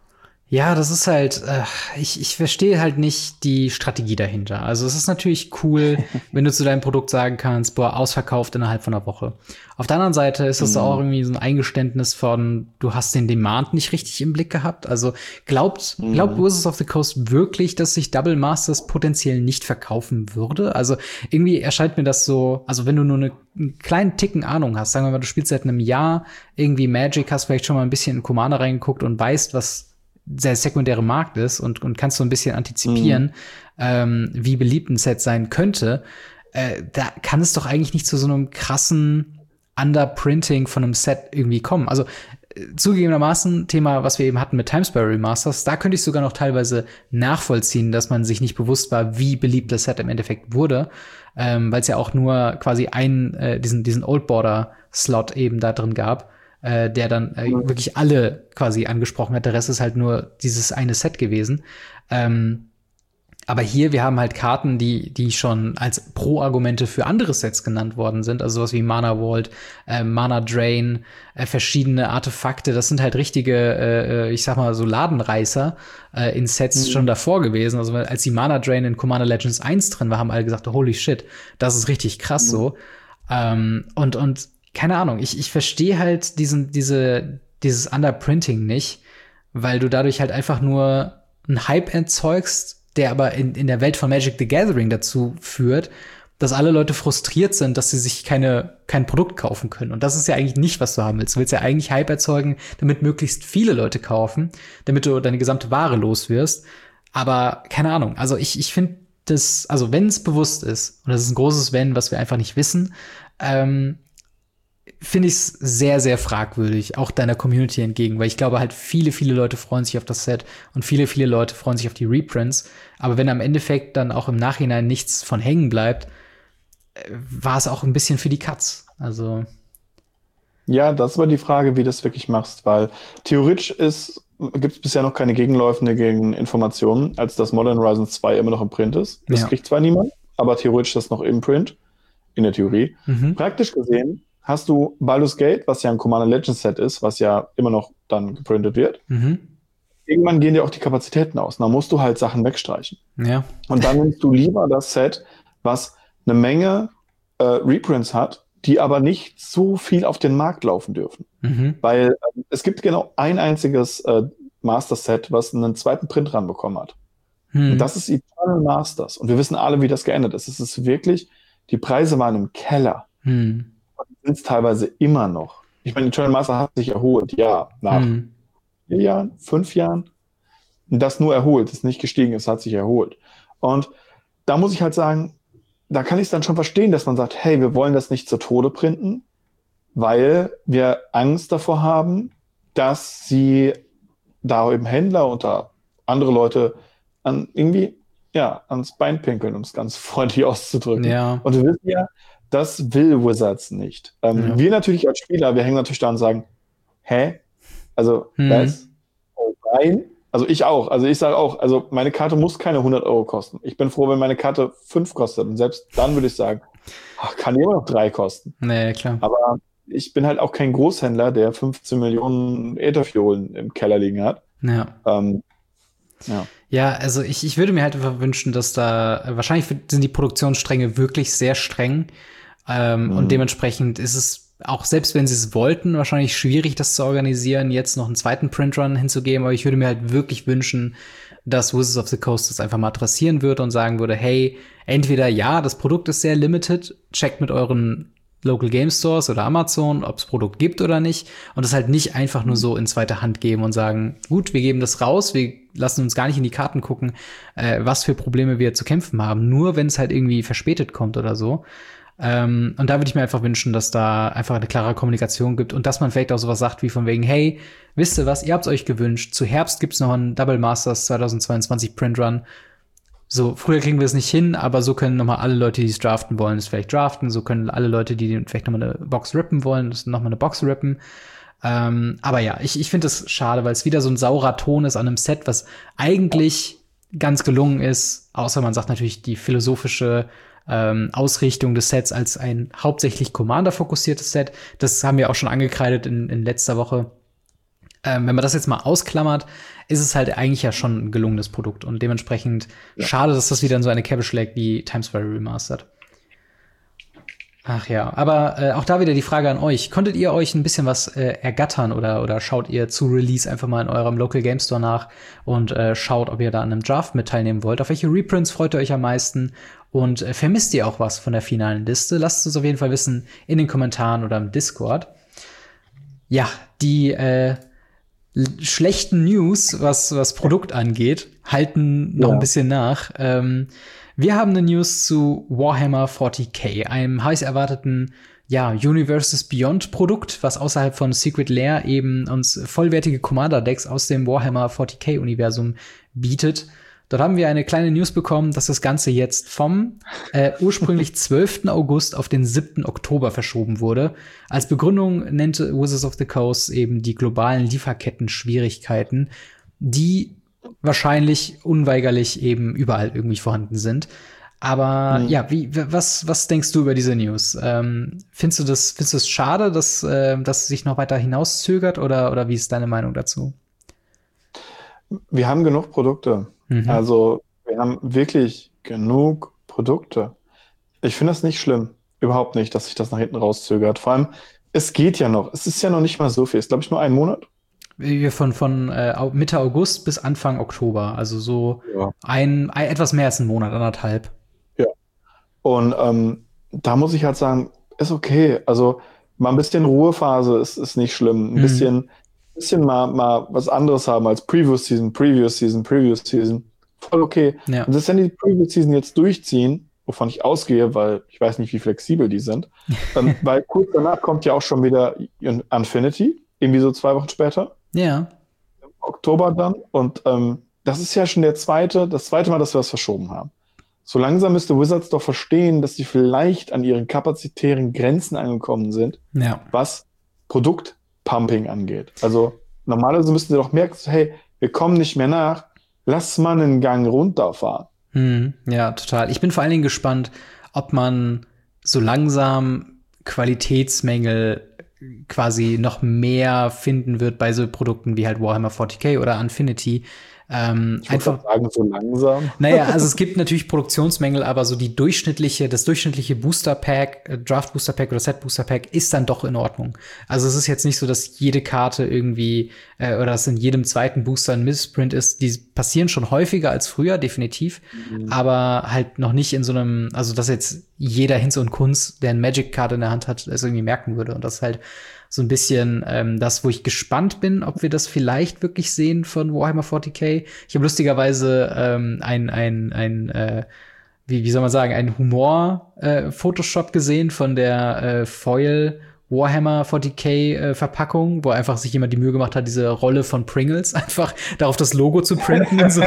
Ja, das ist halt, äh, ich, ich verstehe halt nicht die Strategie dahinter. Also es ist natürlich cool, wenn du zu deinem Produkt sagen kannst, boah, ausverkauft innerhalb von einer Woche. Auf der anderen Seite ist das auch Mhm. irgendwie so ein Eingeständnis von, du hast den Demand nicht richtig im Blick gehabt. Also glaubt, glaubt Mhm. Wizards of the Coast wirklich, dass sich Double Masters potenziell nicht verkaufen würde? Also irgendwie erscheint mir das so, also wenn du nur eine, einen kleinen Ticken Ahnung hast, sagen wir mal, du spielst seit einem Jahr irgendwie Magic, hast vielleicht schon mal ein bisschen in Commander reingeguckt und weißt, was der sekundäre Markt ist und, und kannst so ein bisschen Mhm. antizipieren, ähm, wie beliebt ein Set sein könnte, äh, da kann es doch eigentlich nicht zu so einem krassen Underprinting von einem Set irgendwie kommen. Also äh, zugegebenermaßen, Thema, was wir eben hatten mit Timesparrow Remasters, da könnte ich sogar noch teilweise nachvollziehen, dass man sich nicht bewusst war, wie beliebt das Set im Endeffekt wurde, ähm, weil es ja auch nur quasi einen, äh, diesen, diesen Old Border Slot eben da drin gab, äh, der dann äh, Mhm. wirklich alle quasi angesprochen hat. Der Rest ist halt nur dieses eine Set gewesen. Ähm, aber hier, wir haben halt Karten, die, die schon als Pro-Argumente für andere Sets genannt worden sind. Also sowas wie Mana Vault, äh, Mana Drain, äh, verschiedene Artefakte. Das sind halt richtige, äh, ich sag mal, so Ladenreißer äh, in Sets schon Mhm. davor gewesen. Also als die Mana Drain in Commander Legends eins drin war, haben alle gesagt, holy shit, das ist richtig krass Mhm. so. Ähm, und, und keine Ahnung, ich, ich verstehe halt diesen, diese, dieses Underprinting nicht, weil du dadurch halt einfach nur einen Hype erzeugst, der aber in, in der Welt von Magic the Gathering dazu führt, dass alle Leute frustriert sind, dass sie sich keine, kein Produkt kaufen können. Und das ist ja eigentlich nicht, was du haben willst. Du willst ja eigentlich Hype erzeugen, damit möglichst viele Leute kaufen, damit du deine gesamte Ware los wirst. Aber keine Ahnung. Also ich, ich finde das, also wenn es bewusst ist, und das ist ein großes Wenn, was wir einfach nicht wissen, ähm, finde ich es sehr, sehr fragwürdig, auch deiner Community entgegen, weil ich glaube halt, viele, viele Leute freuen sich auf das Set und viele, viele Leute freuen sich auf die Reprints. Aber wenn am Endeffekt dann auch im Nachhinein nichts von hängen bleibt, äh, war es auch ein bisschen für die Katz. Also, Ja, das ist aber die Frage, wie du das wirklich machst, weil theoretisch ist, gibt es bisher noch keine Gegenläufe gegen Informationen, als dass Modern Horizons zwei immer noch im Print ist. Das ja. kriegt zwar niemand, aber theoretisch ist das noch im Print, in der Theorie. Mhm. Praktisch gesehen hast du Baldur's Gate, was ja ein Commander Legends Set ist, was ja immer noch dann geprintet wird. Mhm. Irgendwann gehen dir auch die Kapazitäten aus. Da musst du halt Sachen wegstreichen. Ja. Und dann nimmst du lieber das Set, was eine Menge äh, Reprints hat, die aber nicht so viel auf den Markt laufen dürfen. Mhm. Weil äh, es gibt genau ein einziges äh, Master-Set, was einen zweiten Print ranbekommen hat. Und Mhm. das ist Eternal Masters. Und wir wissen alle, wie das geändert ist. Es ist wirklich, die Preise waren im Keller. Mhm. Sind es teilweise immer noch. Ich meine, Eternal Master hat sich erholt, ja, nach Mhm. vier Jahren, fünf Jahren. Und das nur erholt, ist nicht gestiegen, es hat sich erholt. Und da muss ich halt sagen, da kann ich es dann schon verstehen, dass man sagt, hey, wir wollen das nicht zu Tode printen, weil wir Angst davor haben, dass sie da eben Händler oder andere Leute an irgendwie, ja, ans Bein pinkeln, um es ganz freundlich auszudrücken. Ja. Und wir wissen ja, das will Wizards nicht. Ähm, Ja. wir natürlich als Spieler, wir hängen natürlich da und sagen, hä? Also, Mhm. was? Oh nein? Also ich auch. Also ich sage auch, also meine Karte muss keine hundert Euro kosten. Ich bin froh, wenn meine Karte fünf kostet. Und selbst dann würde ich sagen, ach, kann die immer noch drei kosten. Nee, klar. Aber ich bin halt auch kein Großhändler, der fünfzehn Millionen Ätherfiolen im Keller liegen hat. Ja. Ähm, ja. Ja, also ich, ich würde mir halt einfach wünschen, dass da, wahrscheinlich sind die Produktionsstränge wirklich sehr streng. Ähm, und Mhm. dementsprechend ist es auch, selbst wenn sie es wollten, wahrscheinlich schwierig, das zu organisieren, jetzt noch einen zweiten Printrun hinzugeben. Aber ich würde mir halt wirklich wünschen, dass Wizards of the Coast das einfach mal adressieren würde und sagen würde, hey, entweder ja, das Produkt ist sehr limited, checkt mit euren Local Game Stores oder Amazon, ob es Produkt gibt oder nicht. Und das halt nicht einfach nur so in zweite Hand geben und sagen, gut, wir geben das raus, wir lassen uns gar nicht in die Karten gucken, äh, was für Probleme wir zu kämpfen haben. Nur wenn es halt irgendwie verspätet kommt oder so. Ähm, und da würde ich mir einfach wünschen, dass da einfach eine klare Kommunikation gibt und dass man vielleicht auch sowas sagt wie von wegen, hey, wisst ihr was, ihr habt's euch gewünscht, zu Herbst gibt's noch einen Double Masters zweitausendzweiundzwanzig Print Run. So, früher kriegen wir es nicht hin, aber so können nochmal alle Leute, die es draften wollen, es vielleicht draften. So können alle Leute, die vielleicht nochmal eine Box rippen wollen, das nochmal eine Box rippen. Ähm, aber ja, ich, ich finde das schade, weil es wieder so ein saurer Ton ist an einem Set, was eigentlich ganz gelungen ist, außer man sagt natürlich die philosophische ähm, Ausrichtung des Sets als ein hauptsächlich Commander-fokussiertes Set. Das haben wir auch schon angekreidet in, in letzter Woche. Ähm, wenn man das jetzt mal ausklammert, ist es halt eigentlich ja schon ein gelungenes Produkt. Und dementsprechend ja. schade, dass das wieder in so eine Kerbe schlägt wie Time Spiral Remastered. Ach ja, aber äh, auch da wieder die Frage an euch. Konntet ihr euch ein bisschen was äh, ergattern oder, oder schaut ihr zu Release einfach mal in eurem Local Game Store nach und äh, schaut, ob ihr da an einem Draft mit teilnehmen wollt? Auf welche Reprints freut ihr euch am meisten? Und äh, vermisst ihr auch was von der finalen Liste? Lasst es uns auf jeden Fall wissen in den Kommentaren oder im Discord. Ja, die äh, schlechten News, was, was Produkt angeht, halten noch ja. ein bisschen nach. Ähm, Wir haben eine News zu Warhammer vierzig K, einem heiß erwarteten ja, Universes Beyond Produkt, was außerhalb von Secret Lair eben uns vollwertige Commander-Decks aus dem Warhammer vierzig K-Universum bietet. Dort haben wir eine kleine News bekommen, dass das Ganze jetzt vom äh, ursprünglich zwölften August auf den siebten Oktober verschoben wurde. Als Begründung nannte Wizards of the Coast eben die globalen Lieferketten-Schwierigkeiten, die wahrscheinlich unweigerlich eben überall irgendwie vorhanden sind. Aber mhm. ja, wie, was, was denkst du über diese News? Ähm, findest du das, findest du es schade, dass, äh, dass sich noch weiter hinauszögert oder, oder wie ist deine Meinung dazu? Wir haben genug Produkte. Mhm. Also, wir haben wirklich genug Produkte. Ich finde das nicht schlimm. Überhaupt nicht, dass sich das nach hinten rauszögert. Vor allem, es geht ja noch. Es ist ja noch nicht mal so viel. Es ist, glaube ich, nur ein Monat. Von, von äh, Mitte August bis Anfang Oktober. Also so ja. ein, ein etwas mehr als ein Monat, anderthalb. Ja. Und ähm, da muss ich halt sagen, ist okay. Also mal ein bisschen Ruhephase ist, ist nicht schlimm. Ein mhm. bisschen, bisschen mal, mal was anderes haben als Previous Season, Previous Season, Previous Season. Voll okay. Ja. Und selbst wenn die Previous Season jetzt durchziehen, wovon ich ausgehe, weil ich weiß nicht, wie flexibel die sind, ähm, weil kurz danach kommt ja auch schon wieder Infinity, irgendwie so zwei Wochen später. Ja. Im Oktober dann. Und ähm, das ist ja schon der zweite, das zweite Mal, dass wir das verschoben haben. So langsam müsste Wizards doch verstehen, dass sie vielleicht an ihren kapazitären Grenzen angekommen sind, ja. was Produktpumping angeht. Also normalerweise müssten sie doch merken, hey, wir kommen nicht mehr nach, lass mal einen Gang runterfahren. Hm, ja, total. Ich bin vor allen Dingen gespannt, ob man so langsam Qualitätsmängel quasi noch mehr finden wird bei so Produkten wie halt Warhammer vierzig K oder Infinity. Ähm, ich würde sagen, so langsam. Naja, also es gibt natürlich Produktionsmängel, aber so die durchschnittliche, das durchschnittliche Booster Pack, äh, Draft Booster Pack oder Set Booster Pack ist dann doch in Ordnung. Also es ist jetzt nicht so, dass jede Karte irgendwie äh, oder dass in jedem zweiten Booster ein Missprint ist. Die passieren schon häufiger als früher, definitiv, mhm. aber halt noch nicht in so einem, also dass jetzt jeder Hinz und Kunz, der eine Magic-Karte in der Hand hat, es irgendwie merken würde. Und das ist halt so ein bisschen ähm, das, wo ich gespannt bin, ob wir das vielleicht wirklich sehen von Warhammer vierzig K. Ich habe lustigerweise ähm, ein, ein, ein äh, wie, wie soll man sagen, ein Humor-Photoshop äh, gesehen von der äh, Foil Warhammer vierzig K äh, Verpackung, wo einfach sich jemand die Mühe gemacht hat, diese Rolle von Pringles einfach darauf das Logo zu printen und so.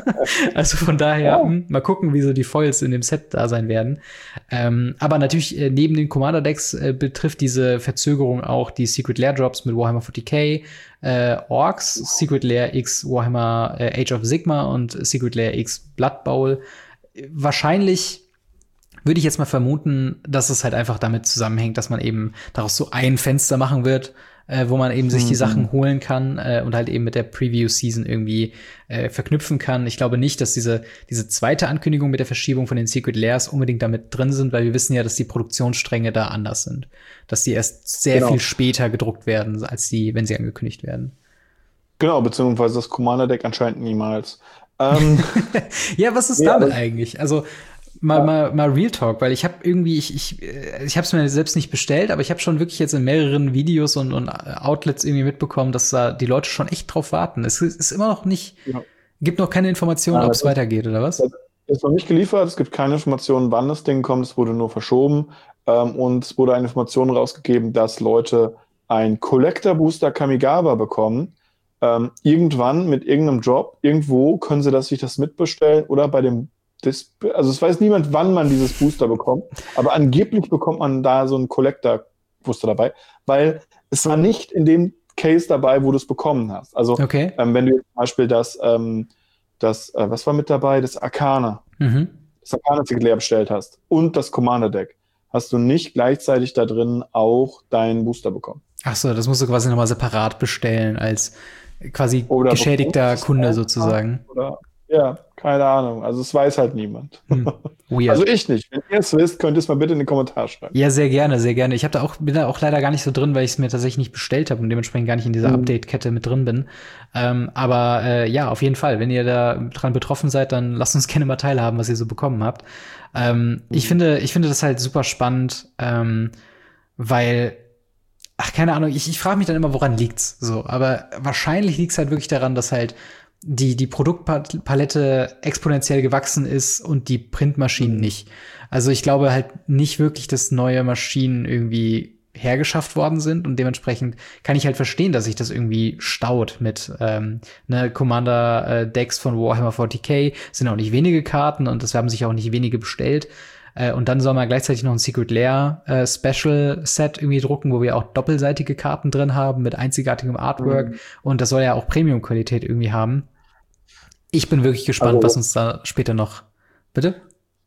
Also von daher, oh. mh, mal gucken, wie so die Foils in dem Set da sein werden. Ähm, aber natürlich, äh, neben den Commander-Decks äh, betrifft diese Verzögerung auch die Secret Lair Drops mit Warhammer vierzig K, äh, Orks, Secret Lair X Warhammer äh, Age of Sigmar und Secret Lair X Blood Bowl. Wahrscheinlich würde ich jetzt mal vermuten, dass es halt einfach damit zusammenhängt, dass man eben daraus so ein Fenster machen wird, äh, wo man eben mhm. sich die Sachen holen kann äh, und halt eben mit der Preview-Season irgendwie äh, verknüpfen kann. Ich glaube nicht, dass diese diese zweite Ankündigung mit der Verschiebung von den Secret Lairs unbedingt damit drin sind, weil wir wissen ja, dass die Produktionsstränge da anders sind. Dass die erst sehr genau. viel später gedruckt werden, als die, wenn sie angekündigt werden. Genau, beziehungsweise das Commander-Deck anscheinend niemals. Ähm, ja, was ist ja, damit eigentlich? Also Mal, ja. mal, mal Real Talk, weil ich habe irgendwie, ich, ich, ich habe es mir selbst nicht bestellt, aber ich habe schon wirklich jetzt in mehreren Videos und, und Outlets irgendwie mitbekommen, dass da die Leute schon echt drauf warten. Es ist immer noch nicht, ja. gibt noch keine Informationen, ja, ob es weitergeht, oder was? Es ist noch nicht geliefert, es gibt keine Informationen, wann das Ding kommt, es wurde nur verschoben ähm, und es wurde eine Information rausgegeben, dass Leute ein Collector Booster Kamigawa bekommen. Ähm, irgendwann mit irgendeinem Drop, irgendwo können sie das, sich das mitbestellen oder bei dem Das, also es weiß niemand, wann man dieses Booster bekommt, aber angeblich bekommt man da so einen Collector-Booster dabei, weil es war nicht in dem Case dabei, wo du es bekommen hast. Also okay. ähm, wenn du jetzt zum Beispiel das, ähm, das äh, was war mit dabei? Das Arcana. Mhm. Das Arcana-Ticket leer bestellt hast und das Commander-Deck, hast du nicht gleichzeitig da drin auch deinen Booster bekommen. Ach so, das musst du quasi nochmal separat bestellen als quasi Oder geschädigter Kunde einfach, sozusagen. Oder, ja, keine Ahnung. Also es weiß halt niemand. Hm. Weird. Also ich nicht. Wenn ihr es wisst, könnt ihr es mal bitte in den Kommentar schreiben. Ja, sehr gerne, sehr gerne. Ich habe da auch, bin da auch leider gar nicht so drin, weil ich es mir tatsächlich nicht bestellt habe und dementsprechend gar nicht in dieser Mhm. Update-Kette mit drin bin. Ähm, aber äh, ja, auf jeden Fall, wenn ihr da dran betroffen seid, dann lasst uns gerne mal teilhaben, was ihr so bekommen habt. Ähm, Mhm. Ich finde, ich finde das halt super spannend, ähm, weil ach, keine Ahnung, ich, ich frage mich dann immer, woran liegt's? So, aber wahrscheinlich liegt's halt wirklich daran, dass halt die, die Produktpalette exponentiell gewachsen ist und die Printmaschinen Mhm. nicht. Also ich glaube halt nicht wirklich, dass neue Maschinen irgendwie hergeschafft worden sind und dementsprechend kann ich halt verstehen, dass sich das irgendwie staut mit ähm, ne Commander-Decks von Warhammer forty K, sind auch nicht wenige Karten und das haben sich auch nicht wenige bestellt. Äh, und dann soll man gleichzeitig noch ein Secret Lair äh, Special Set irgendwie drucken, wo wir auch doppelseitige Karten drin haben mit einzigartigem Artwork. Mhm. Und das soll ja auch Premium-Qualität irgendwie haben. Ich bin wirklich gespannt, Also, was uns da später noch. Bitte?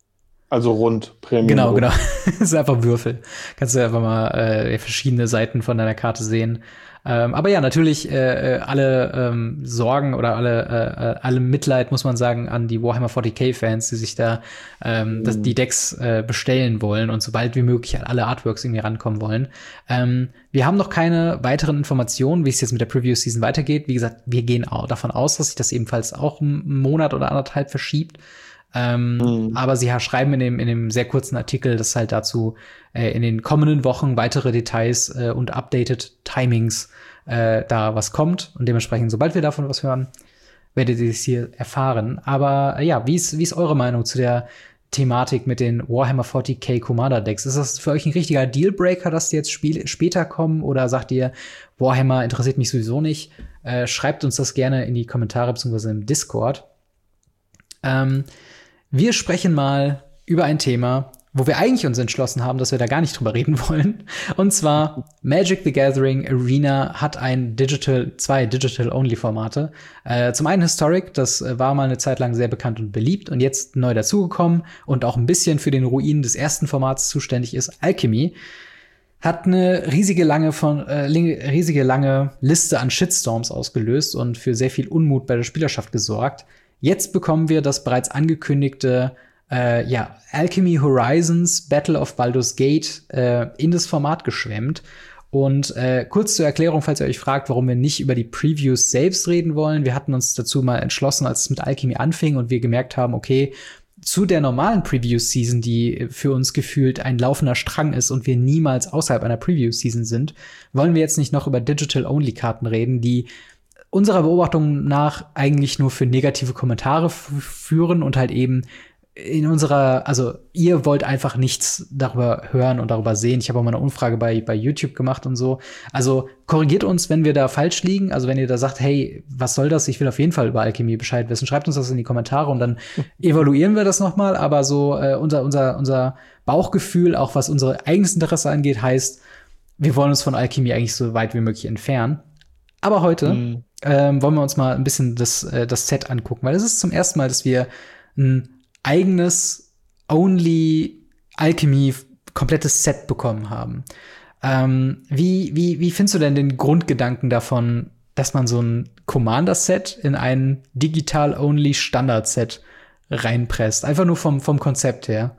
also rund, Premium. Genau, rund. genau. Es sind einfach Würfel. Kannst du einfach mal äh, verschiedene Seiten von deiner Karte sehen. Ähm, aber ja, natürlich äh, äh, alle ähm, Sorgen oder alle äh, äh, alle Mitleid, muss man sagen, an die Warhammer forty K-Fans, die sich da ähm, Mhm. das, die Decks äh, bestellen wollen und sobald wie möglich an alle Artworks irgendwie rankommen wollen. Ähm, wir haben noch keine weiteren Informationen, wie es jetzt mit der Preview-Season weitergeht. Wie gesagt, wir gehen auch davon aus, dass sich das ebenfalls auch einen Monat oder anderthalb verschiebt. Ähm, Mhm. aber sie schreiben in dem, in dem sehr kurzen Artikel, dass halt dazu äh, in den kommenden Wochen weitere Details äh, und updated Timings äh, da was kommt. Und dementsprechend, sobald wir davon was hören, werdet ihr es hier erfahren. Aber äh, ja, wie ist, wie ist eure Meinung zu der Thematik mit den Warhammer forty K Commander Decks? Ist das für euch ein richtiger Dealbreaker, dass die jetzt Spiel später kommen? Oder sagt ihr, Warhammer interessiert mich sowieso nicht? Äh, schreibt uns das gerne in die Kommentare bzw. im Discord. Ähm, Wir sprechen mal über ein Thema, wo wir eigentlich uns entschlossen haben, dass wir da gar nicht drüber reden wollen. Und zwar Magic the Gathering Arena hat ein Digital, zwei Digital-Only-Formate. Äh, zum einen Historic, das äh, war mal eine Zeit lang sehr bekannt und beliebt und jetzt neu dazugekommen und auch ein bisschen für den Ruin des ersten Formats zuständig ist Alchemy. Hat eine riesige lange von äh, riesige lange Liste an Shitstorms ausgelöst und für sehr viel Unmut bei der Spielerschaft gesorgt. Jetzt bekommen wir das bereits angekündigte äh, ja, Alchemy Horizons Battle of Baldur's Gate äh, in das Format geschwemmt. Und äh, kurz zur Erklärung, falls ihr euch fragt, warum wir nicht über die Previews selbst reden wollen. Wir hatten uns dazu mal entschlossen, als es mit Alchemy anfing und wir gemerkt haben, okay, zu der normalen Preview-Season, die für uns gefühlt ein laufender Strang ist und wir niemals außerhalb einer Preview-Season sind, wollen wir jetzt nicht noch über Digital-Only-Karten reden, die unserer Beobachtung nach eigentlich nur für negative Kommentare f- führen und halt eben in unserer, also ihr wollt einfach nichts darüber hören und darüber sehen. Ich habe auch mal eine Umfrage bei, bei YouTube gemacht und so. Also korrigiert uns, wenn wir da falsch liegen. Also wenn ihr da sagt, hey, was soll das? Ich will auf jeden Fall über Alchemie Bescheid wissen. Schreibt uns das in die Kommentare und dann evaluieren wir das noch mal. Aber so äh, unser, unser, unser Bauchgefühl, auch was unsere eigenes Interesse angeht, heißt, wir wollen uns von Alchemie eigentlich so weit wie möglich entfernen. Aber heute Mhm. ähm, wollen wir uns mal ein bisschen das, äh, das Set angucken, weil es ist zum ersten Mal, dass wir ein eigenes Only Alchemy komplettes Set bekommen haben. Ähm, wie, wie, wie findest du denn den Grundgedanken davon, dass man so ein Commander-Set in ein digital-only Standard-Set reinpresst? Einfach nur vom, vom Konzept her.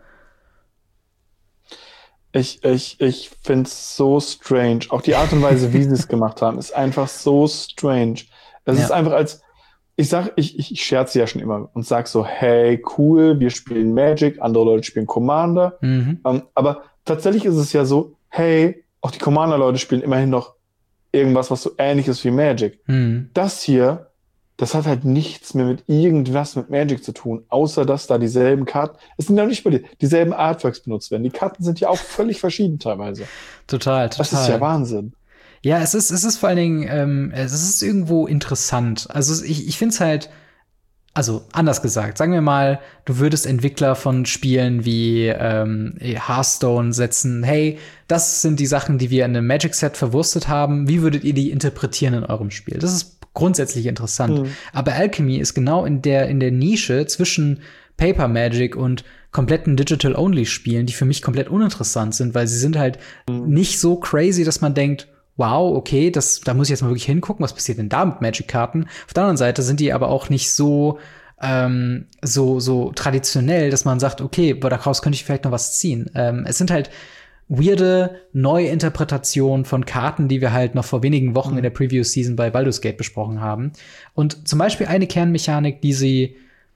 Ich, ich, ich finde es so strange. Auch die Art und Weise, wie sie es gemacht haben, ist einfach so strange. Es Ja. ist einfach als, ich sag, ich, ich, ich scherze ja schon immer und sag so, hey, cool, wir spielen Magic, andere Leute spielen Commander. Mhm. Ähm, aber tatsächlich ist es ja so, hey, auch die Commander-Leute spielen immerhin noch irgendwas, was so ähnlich ist wie Magic. Mhm. Das hier, das hat halt nichts mehr mit irgendwas mit Magic zu tun, außer dass da dieselben Karten, es sind ja nicht mal die, dieselben Artworks benutzt werden. Die Karten sind ja auch völlig verschieden teilweise. Total, total. Das ist ja Wahnsinn. Ja, es ist, es ist vor allen Dingen, ähm, es ist irgendwo interessant. Also ich, ich finde es halt, also anders gesagt, sagen wir mal, du würdest Entwickler von Spielen wie ähm, Hearthstone setzen, hey, das sind die Sachen, die wir in einem Magic-Set verwurstet haben, wie würdet ihr die interpretieren in eurem Spiel? Das ist grundsätzlich interessant. Mhm. Aber Alchemy ist genau in der, in der Nische zwischen Paper Magic und kompletten Digital-Only-Spielen, die für mich komplett uninteressant sind, weil sie sind halt Mhm. nicht so crazy, dass man denkt, wow, okay, das, da muss ich jetzt mal wirklich hingucken, was passiert denn da mit Magic-Karten. Auf der anderen Seite sind die aber auch nicht so ähm, so so traditionell, dass man sagt, okay, boah, daraus könnte ich vielleicht noch was ziehen. Ähm, es sind halt weirde Neuinterpretationen von Karten, die wir halt noch vor wenigen Wochen mhm. in der Preview-Season bei Baldur's Gate besprochen haben. Und zum Beispiel eine Kernmechanik, die sie,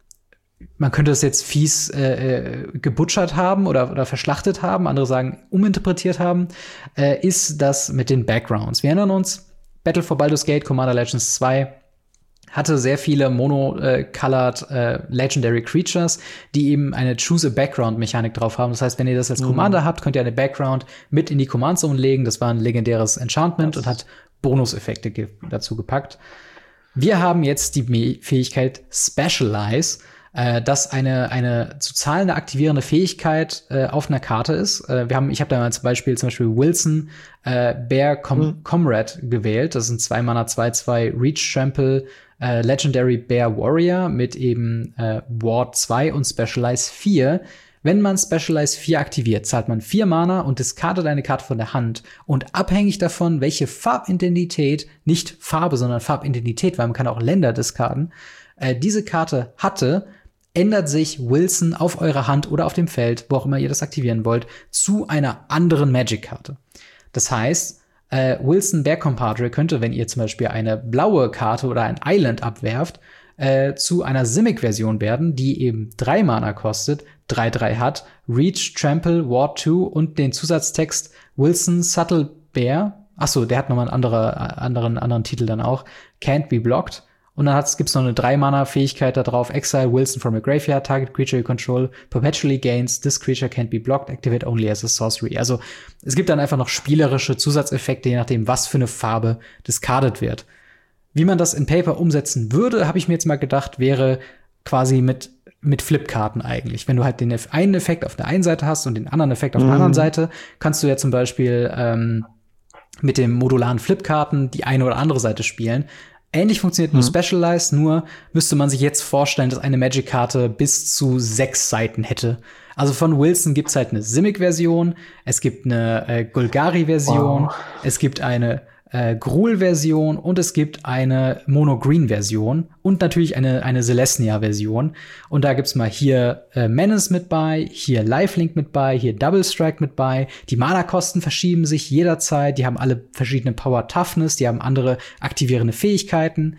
man könnte das jetzt fies äh, gebutschert haben oder, oder verschlachtet haben, andere sagen uminterpretiert haben, äh, ist das mit den Backgrounds. Wir erinnern uns, Battle for Baldur's Gate, Commander Legends zwei hatte sehr viele mono-colored äh, Legendary Creatures, die eben eine Choose-a-Background-Mechanik drauf haben. Das heißt, wenn ihr das als mhm. Commander habt, könnt ihr eine Background mit in die Command-Zone legen. Das war ein legendäres Enchantment und hat Bonuseffekte ge- dazu gepackt. Wir haben jetzt die Me- Fähigkeit Specialize, äh, das eine eine zu zahlende aktivierende Fähigkeit äh, auf einer Karte ist. Äh, wir haben, ich habe da mal zum Beispiel zum Beispiel Wilson äh, Bear Com- mhm. Comrade gewählt. Das sind zwei Mana zwei zwei Reach Trample äh, Legendary Bear Warrior mit eben äh, Ward zwei und Specialize vier. Wenn man Specialize vier aktiviert, zahlt man vier Mana und discardet eine Karte von der Hand. Und abhängig davon, welche Farbidentität, nicht Farbe, sondern Farbidentität, weil man kann auch Länder discarden, äh, diese Karte hatte, ändert sich Wilson auf eurer Hand oder auf dem Feld, wo auch immer ihr das aktivieren wollt, zu einer anderen Magic-Karte. Das heißt, äh, Wilson Bear Compadre könnte, wenn ihr zum Beispiel eine blaue Karte oder ein Island abwerft, äh, zu einer Simic-Version werden, die eben drei Mana kostet, drei drei hat, Reach, Trample, Ward zwei und den Zusatztext Wilson Subtle Bear. Achso, der hat nochmal einen andere, anderen, anderen Titel dann auch. Can't be blocked. Und dann gibt es noch eine drei Mana Fähigkeit da drauf. Exile Wilson from a graveyard, target creature you control, perpetually gains, this creature can't be blocked, activate only as a sorcery. Also es gibt dann einfach noch spielerische Zusatzeffekte, je nachdem, was für eine Farbe discarded wird. Wie man das in Paper umsetzen würde, habe ich mir jetzt mal gedacht, wäre quasi mit mit Flipkarten eigentlich. Wenn du halt den einen Effekt auf der einen Seite hast und den anderen Effekt auf mhm. der anderen Seite, kannst du ja zum Beispiel ähm, mit dem modularen Flipkarten die eine oder andere Seite spielen. Ähnlich funktioniert nur mhm. Specialized, nur müsste man sich jetzt vorstellen, dass eine Magic-Karte bis zu sechs Seiten hätte. Also von Wilson gibt's halt eine Simic-Version, es gibt eine äh, Golgari-Version, wow. es gibt eine äh, Gruul-Version und es gibt eine Mono-Green-Version und natürlich eine eine Celestia-Version. Und da gibt's mal hier äh, Menace mit bei, hier Lifelink mit bei, hier Double Strike mit bei. Die Mana-Kosten verschieben sich jederzeit. Die haben alle verschiedene Power-Toughness, die haben andere aktivierende Fähigkeiten.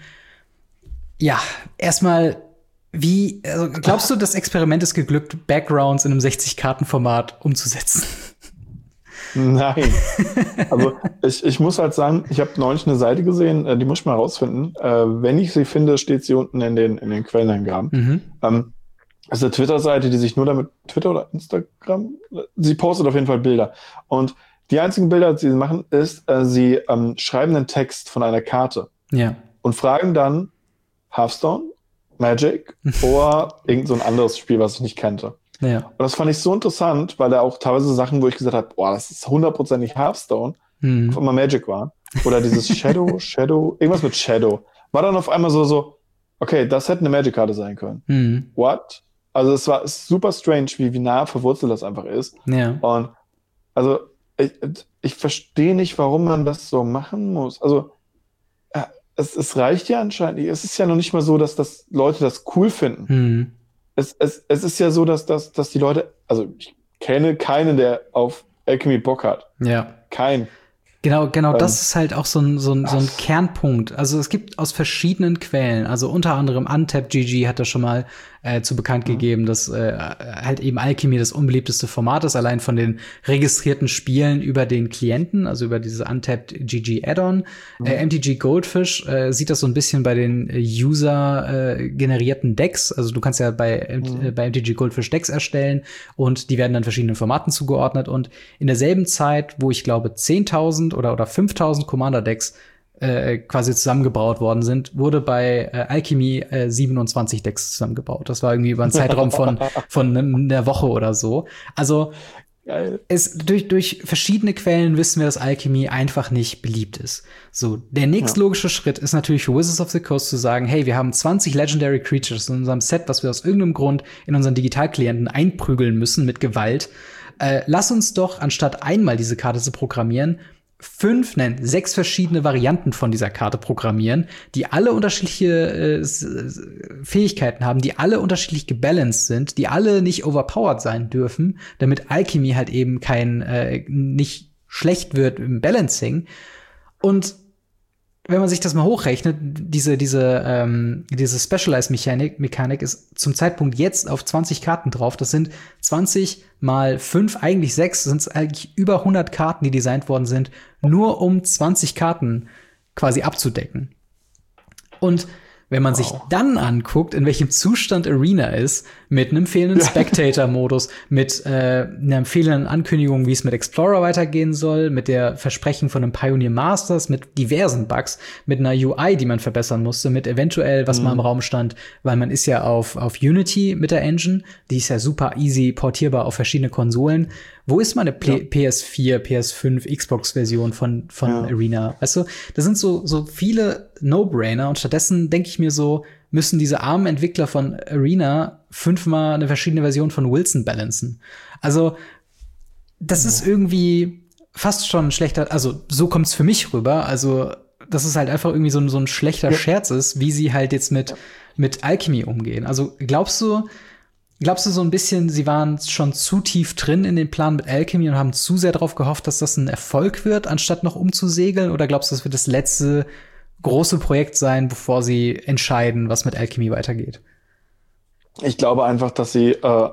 Ja, erstmal, wie also glaubst du, das Experiment ist geglückt, Backgrounds in einem sechzig-Karten-Format umzusetzen? Nein. Also ich, ich muss halt sagen, ich habe neulich eine Seite gesehen, äh, die muss ich mal rausfinden. Äh, wenn ich sie finde, steht sie unten in den, in den Quellenangaben. Mhm. Ähm, das ist eine Twitter-Seite, die sich nur damit, Twitter oder Instagram, sie postet auf jeden Fall Bilder. Und die einzigen Bilder, die sie machen, ist, äh, sie ähm, schreiben einen Text von einer Karte. Ja. Und fragen dann Hearthstone, Magic oder irgend so ein anderes Spiel, was ich nicht kannte. Ja. Und das fand ich so interessant, weil da auch teilweise Sachen, wo ich gesagt habe, boah, das ist hundertprozentig Hearthstone, mhm. auf einmal Magic waren. Oder dieses Shadow, Shadow, irgendwas mit Shadow. War dann auf einmal so, so, okay, das hätte eine Magic-Karte sein können. Mhm. What? Also es war super strange, wie, wie nah verwurzelt das einfach ist. Ja. Und also ich, ich verstehe nicht, warum man das so machen muss. Also es, es reicht ja anscheinend nicht. Es ist ja noch nicht mal so, dass das Leute das cool finden. Mhm. Es, es, es ist ja so, dass, dass, dass die Leute, also ich kenne keinen, der auf Alchemy Bock hat. Ja. Kein. Genau, genau, ähm, das ist halt auch so ein, so ein, so ein Kernpunkt. Also es gibt aus verschiedenen Quellen, also unter anderem Untapped G G hat das schon mal äh, zu bekannt mhm. gegeben, dass äh, halt eben Alchemy das unbeliebteste Format ist, allein von den registrierten Spielen über den Klienten, also über diese Untapped G G Add-on. Mhm. Äh, M T G Goldfish äh, sieht das so ein bisschen bei den äh, User-generierten äh, Decks. Also du kannst ja bei, mhm. äh, bei M T G Goldfish Decks erstellen und die werden dann verschiedenen Formaten zugeordnet. Und in derselben Zeit, wo ich glaube zehntausend oder oder fünftausend Commander-Decks äh, quasi zusammengebaut worden sind, wurde bei äh, Alchemy äh, siebenundzwanzig Decks zusammengebaut. Das war irgendwie über einen Zeitraum von von einer Woche oder so. Also Geil. Es, durch, durch verschiedene Quellen wissen wir, dass Alchemy einfach nicht beliebt ist. So, der nächstlogische ja. Schritt ist natürlich für Wizards of the Coast zu sagen, hey, wir haben zwanzig Legendary Creatures in unserem Set, was wir aus irgendeinem Grund in unseren Digitalklienten einprügeln müssen mit Gewalt. Äh, lass uns doch, anstatt einmal diese Karte zu programmieren, fünf, nein, sechs verschiedene Varianten von dieser Karte programmieren, die alle unterschiedliche äh, Fähigkeiten haben, die alle unterschiedlich gebalanced sind, die alle nicht overpowered sein dürfen, damit Alchemy halt eben kein, äh, nicht schlecht wird im Balancing. Und wenn man sich das mal hochrechnet, diese, diese, ähm, diese Specialized-Mechanik Mechanik ist zum Zeitpunkt jetzt auf zwanzig Karten drauf. Das sind zwanzig mal fünf, eigentlich sechs, sind es eigentlich über hundert Karten, die designt worden sind, nur um zwanzig Karten quasi abzudecken. Und wenn man wow. sich dann anguckt, in welchem Zustand Arena ist, mit einem fehlenden ja. Spectator-Modus, mit äh, einer fehlenden Ankündigung, wie es mit Explorer weitergehen soll, mit der Versprechen von einem Pioneer Masters, mit diversen Bugs, mit einer U I, die man verbessern musste, mit eventuell, was mhm. mal im Raum stand, weil man ist ja auf, auf Unity mit der Engine, die ist ja super easy portierbar auf verschiedene Konsolen. Wo ist meine P- ja. P S vier, P S fünf, Xbox-Version von, von ja. Arena? Weißt du, das sind so, so viele No-Brainer und stattdessen denke ich mir so, müssen diese armen Entwickler von Arena fünfmal eine verschiedene Version von Wilson balancen. Also, das ja. ist irgendwie fast schon ein schlechter, also so kommt's für mich rüber. Also, dass es halt einfach irgendwie so ein, so ein schlechter ja. Scherz ist, wie sie halt jetzt mit, mit Alchemy umgehen. Also, glaubst du, Glaubst du so ein bisschen, sie waren schon zu tief drin in den Plan mit Alchemy und haben zu sehr darauf gehofft, dass das ein Erfolg wird, anstatt noch umzusegeln? Oder glaubst du, das wird das letzte große Projekt sein, bevor sie entscheiden, was mit Alchemy weitergeht? Ich glaube einfach, dass sie äh,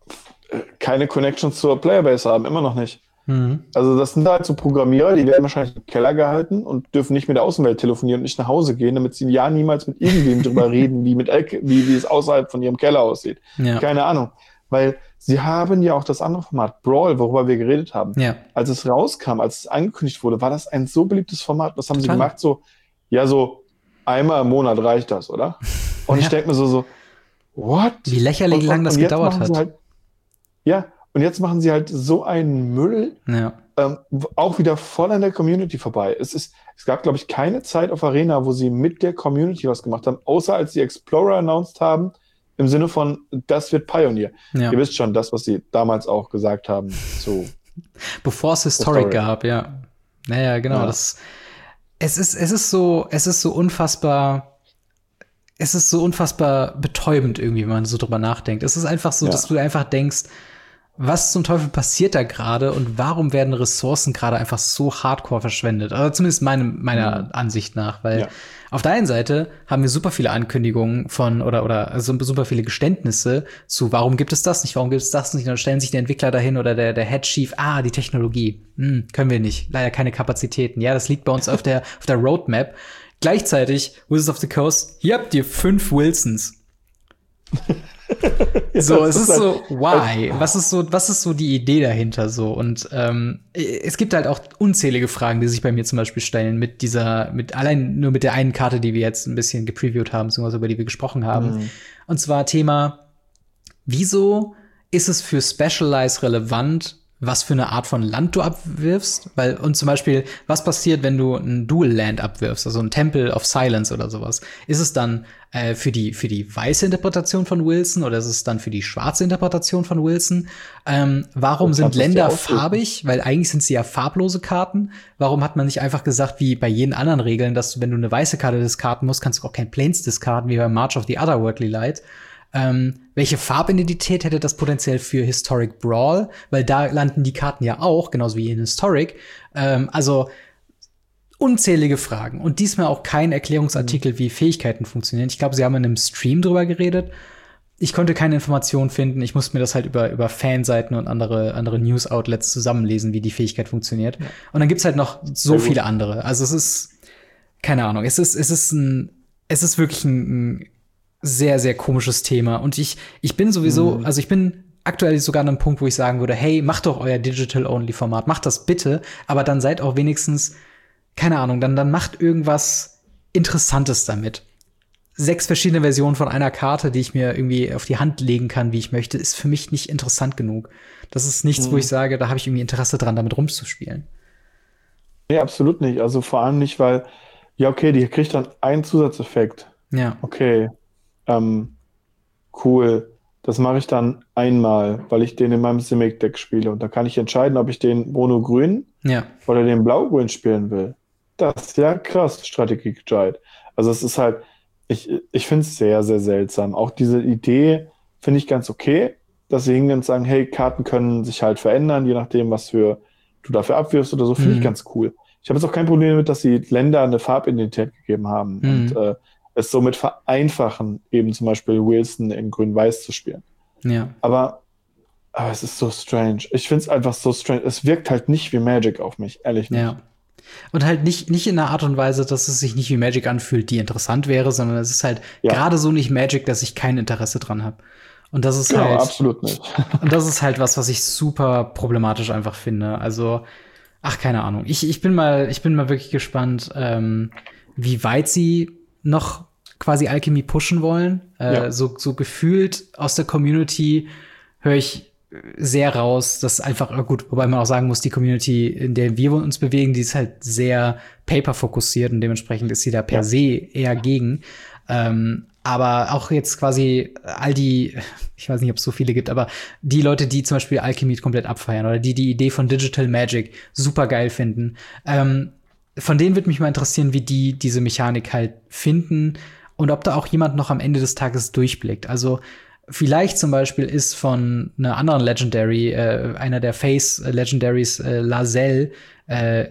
keine Connections zur Playerbase haben, immer noch nicht. Mhm. Also das sind halt so Programmierer, die werden wahrscheinlich im Keller gehalten und dürfen nicht mit der Außenwelt telefonieren und nicht nach Hause gehen, damit sie ja niemals mit irgendwem drüber reden, wie, mit Al- wie, wie es außerhalb von ihrem Keller aussieht. Ja. Keine Ahnung. Weil sie haben ja auch das andere Format, Brawl, worüber wir geredet haben. Ja. Als es rauskam, als es angekündigt wurde, war das ein so beliebtes Format. Was haben Total. sie gemacht? So, ja, so einmal im Monat reicht das, oder? Und ja. ich denke mir so, so, what? Wie lächerlich und, lang das gedauert hat. Halt, ja, und jetzt machen sie halt so einen Müll, ja. ähm, auch wieder voll an der Community vorbei. Es ist, es gab, glaube ich, keine Zeit auf Arena, wo sie mit der Community was gemacht haben, außer als sie Explorer announced haben, im Sinne von, das wird Pioneer. Ja. Ihr wisst schon, das, was sie damals auch gesagt haben. So. Bevor es Historic gab, ja. Naja, genau. Ja. Das, es ist, es ist so, es ist so unfassbar, es ist so unfassbar betäubend irgendwie, wenn man so drüber nachdenkt. Es ist einfach so, ja. dass du einfach denkst, was zum Teufel passiert da gerade und warum werden Ressourcen gerade einfach so hardcore verschwendet? Also zumindest meine, meiner mhm. Ansicht nach, weil ja. auf der einen Seite haben wir super viele Ankündigungen von oder oder also super viele Geständnisse zu, warum gibt es das nicht, warum gibt es das nicht? Und dann stellen sich die Entwickler dahin oder der der Head Chief, ah, die Technologie, hm, können wir nicht, leider keine Kapazitäten. Ja, das liegt bei uns auf der auf der Roadmap. Gleichzeitig, Wizards of the Coast, hier habt ihr fünf Wilsons. So, es ist so, why? Was ist so, was ist so die Idee dahinter so? Und ähm, es gibt halt auch unzählige Fragen, die sich bei mir zum Beispiel stellen mit dieser, mit allein nur mit der einen Karte, die wir jetzt ein bisschen gepreviewt haben, beziehungsweise über die wir gesprochen haben. Mhm. Und zwar Thema, wieso ist es für Specialize relevant, was für eine Art von Land du abwirfst? Weil, und zum Beispiel, was passiert, wenn du ein Dual Land abwirfst, also ein Temple of Silence oder sowas? Ist es dann äh, für die für die weiße Interpretation von Wilson oder ist es dann für die schwarze Interpretation von Wilson? Ähm, warum sind Länder farbig? Weil eigentlich sind sie ja farblose Karten. Warum hat man nicht einfach gesagt, wie bei jeden anderen Regeln, dass du, wenn du eine weiße Karte diskarden musst, kannst du auch kein Planes diskarden, wie bei March of the Otherworldly Light? Ähm, welche Farbidentität hätte das potenziell für Historic Brawl? Weil da landen die Karten ja auch, genauso wie in Historic. Ähm, also unzählige Fragen. Und diesmal auch kein Erklärungsartikel, mhm. wie Fähigkeiten funktionieren. Ich glaube, sie haben in einem Stream drüber geredet. Ich konnte keine Informationen finden. Ich musste mir das halt über, über Fanseiten und andere, andere News-Outlets zusammenlesen, wie die Fähigkeit funktioniert. Ja. Und dann gibt's halt noch so viele andere. Also es ist, keine Ahnung, es ist, es ist ein, es ist wirklich ein, ein sehr, sehr komisches Thema. Und ich, ich bin sowieso, mhm. also ich bin aktuell sogar an einem Punkt, wo ich sagen würde, hey, macht doch euer Digital-Only-Format, macht das bitte, aber dann seid auch wenigstens, keine Ahnung, dann, dann macht irgendwas Interessantes damit. Sechs verschiedene Versionen von einer Karte, die ich mir irgendwie auf die Hand legen kann, wie ich möchte, ist für mich nicht interessant genug. Das ist nichts, mhm. wo ich sage, da habe ich irgendwie Interesse dran, damit rumzuspielen. Nee, absolut nicht. Also vor allem nicht, weil, ja, okay, die kriegt dann einen Zusatzeffekt. Ja. Okay. Ähm, cool. das mache ich dann einmal, weil ich den in meinem Simic-Deck spiele. Und da kann ich entscheiden, ob ich den Mono-Grün Ja. oder den Blau-Grün spielen will. Das ist ja krass, Strategie-Guide. Also es ist halt, ich, ich finde es sehr, sehr seltsam. Auch diese Idee finde ich ganz okay, dass sie hingehen und sagen, hey, Karten können sich halt verändern, je nachdem, was für du dafür abwirfst oder so, finde Mhm. ich ganz cool. Ich habe jetzt auch kein Problem damit, dass sie Länder eine Farbidentität gegeben haben Mhm. und äh, es somit vereinfachen, eben zum Beispiel Wilson in Grün-Weiß zu spielen. Ja. Aber, aber es ist so strange. Ich finde es einfach so strange. Es wirkt halt nicht wie Magic auf mich, ehrlich nicht. Ja. Und halt nicht, nicht in einer Art und Weise, dass es sich nicht wie Magic anfühlt, die interessant wäre, sondern es ist halt Ja. gerade so nicht Magic, dass ich kein Interesse dran habe. Und das ist Genau, halt absolut nicht. Und das ist halt was, was ich super problematisch einfach finde. Also, ach, keine Ahnung. Ich, ich bin mal, ich bin mal wirklich gespannt, ähm, wie weit sie noch quasi Alchemy pushen wollen. Äh, Ja. so, so gefühlt aus der Community höre ich sehr raus, dass einfach, äh, gut, wobei man auch sagen muss, die Community, in der wir uns bewegen, die ist halt sehr paper-fokussiert und dementsprechend ist sie da per Ja. se eher gegen. Ähm, aber auch jetzt quasi all die, ich weiß nicht, ob es so viele gibt, aber die Leute, die zum Beispiel Alchemy komplett abfeiern oder die die Idee von Digital Magic super geil finden, ähm, von denen würde mich mal interessieren, wie die diese Mechanik halt finden und ob da auch jemand noch am Ende des Tages durchblickt. Also vielleicht zum Beispiel ist von einer anderen Legendary, äh, einer der Face Legendaries, äh, Lazel, äh,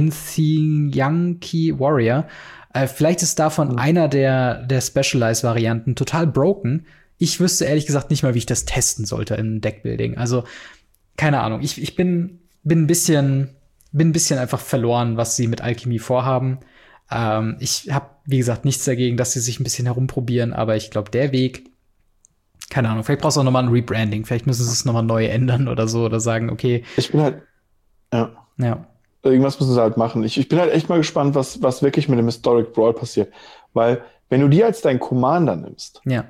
Githyanki Warrior, äh, vielleicht ist davon Mhm. einer der, der Specialized-Varianten total broken. Ich wüsste ehrlich gesagt nicht mal, wie ich das testen sollte im Deckbuilding. Also, keine Ahnung. Ich, ich bin, bin ein bisschen, bin ein bisschen einfach verloren, was sie mit Alchemy vorhaben. Ähm, ich habe, wie gesagt, nichts dagegen, dass sie sich ein bisschen herumprobieren, aber ich glaube, der Weg, keine Ahnung, vielleicht brauchst du auch noch mal ein Rebranding. Vielleicht müssen sie es noch mal neu ändern oder so oder sagen, okay, Ich bin halt, ja, ja, irgendwas müssen sie halt machen. Ich, ich bin halt echt mal gespannt, was, was wirklich mit dem Historic Brawl passiert. Weil, wenn du die als deinen Commander nimmst, ja.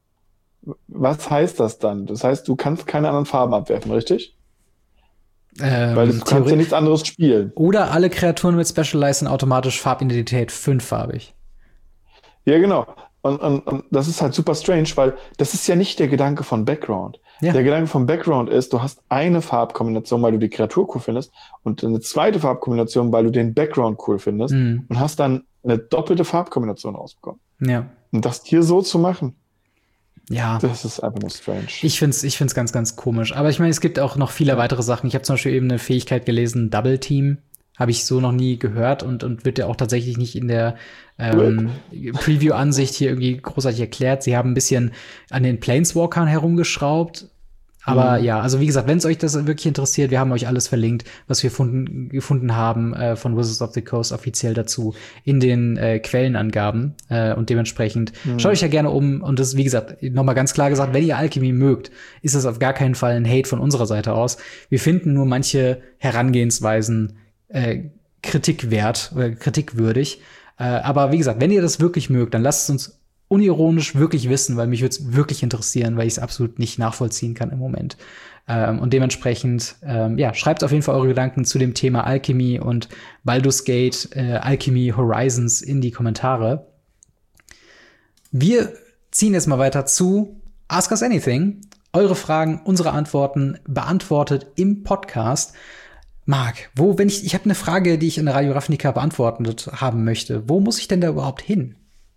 was heißt das dann? Das heißt, du kannst keine anderen Farben abwerfen, richtig? Ähm, Weil du kannst ja theoretisch- nichts anderes spielen. Oder alle Kreaturen mit Specialized sind automatisch Farbidentität fünffarbig. Ja, genau. Und, und, und das ist halt super strange, weil das ist ja nicht der Gedanke von Background. Ja. Der Gedanke von Background ist, du hast eine Farbkombination, weil du die Kreatur cool findest, und eine zweite Farbkombination, weil du den Background cool findest, Mhm. und hast dann eine doppelte Farbkombination rausbekommen. Ja. Und das hier so zu machen, Ja. das ist einfach nur strange. Ich find's, ich find's ganz, ganz komisch. Aber ich meine, es gibt auch noch viele weitere Sachen. Ich habe zum Beispiel eben eine Fähigkeit gelesen, Double Team. Habe ich so noch nie gehört und, und wird ja auch tatsächlich nicht in der ähm, Preview-Ansicht hier irgendwie großartig erklärt. Sie haben ein bisschen an den Planeswalkern herumgeschraubt. Aber Mhm. ja, also wie gesagt, wenn es euch das wirklich interessiert, wir haben euch alles verlinkt, was wir funden, gefunden haben äh, von Wizards of the Coast offiziell dazu in den äh, Quellenangaben. Äh, und dementsprechend Mhm. schaut euch ja gerne um. Und das, wie gesagt, nochmal ganz klar gesagt, wenn ihr Alchemy mögt, ist das auf gar keinen Fall ein Hate von unserer Seite aus. Wir finden nur manche Herangehensweisen äh, kritikwert oder kritikwürdig. Äh, aber wie gesagt, wenn ihr das wirklich mögt, dann lasst es uns unironisch wirklich wissen, weil mich würde es wirklich interessieren, weil ich es absolut nicht nachvollziehen kann im Moment. Ähm, und dementsprechend, ähm, ja, schreibt auf jeden Fall eure Gedanken zu dem Thema Alchemy und Baldur's Gate, äh, Alchemy Horizons in die Kommentare. Wir ziehen jetzt mal weiter zu Ask Us Anything. Eure Fragen, unsere Antworten beantwortet im Podcast. Marc, wo, wenn ich, ich habe eine Frage, die ich in der Radio Ravnica beantwortet haben möchte. Wo muss ich denn da überhaupt hin?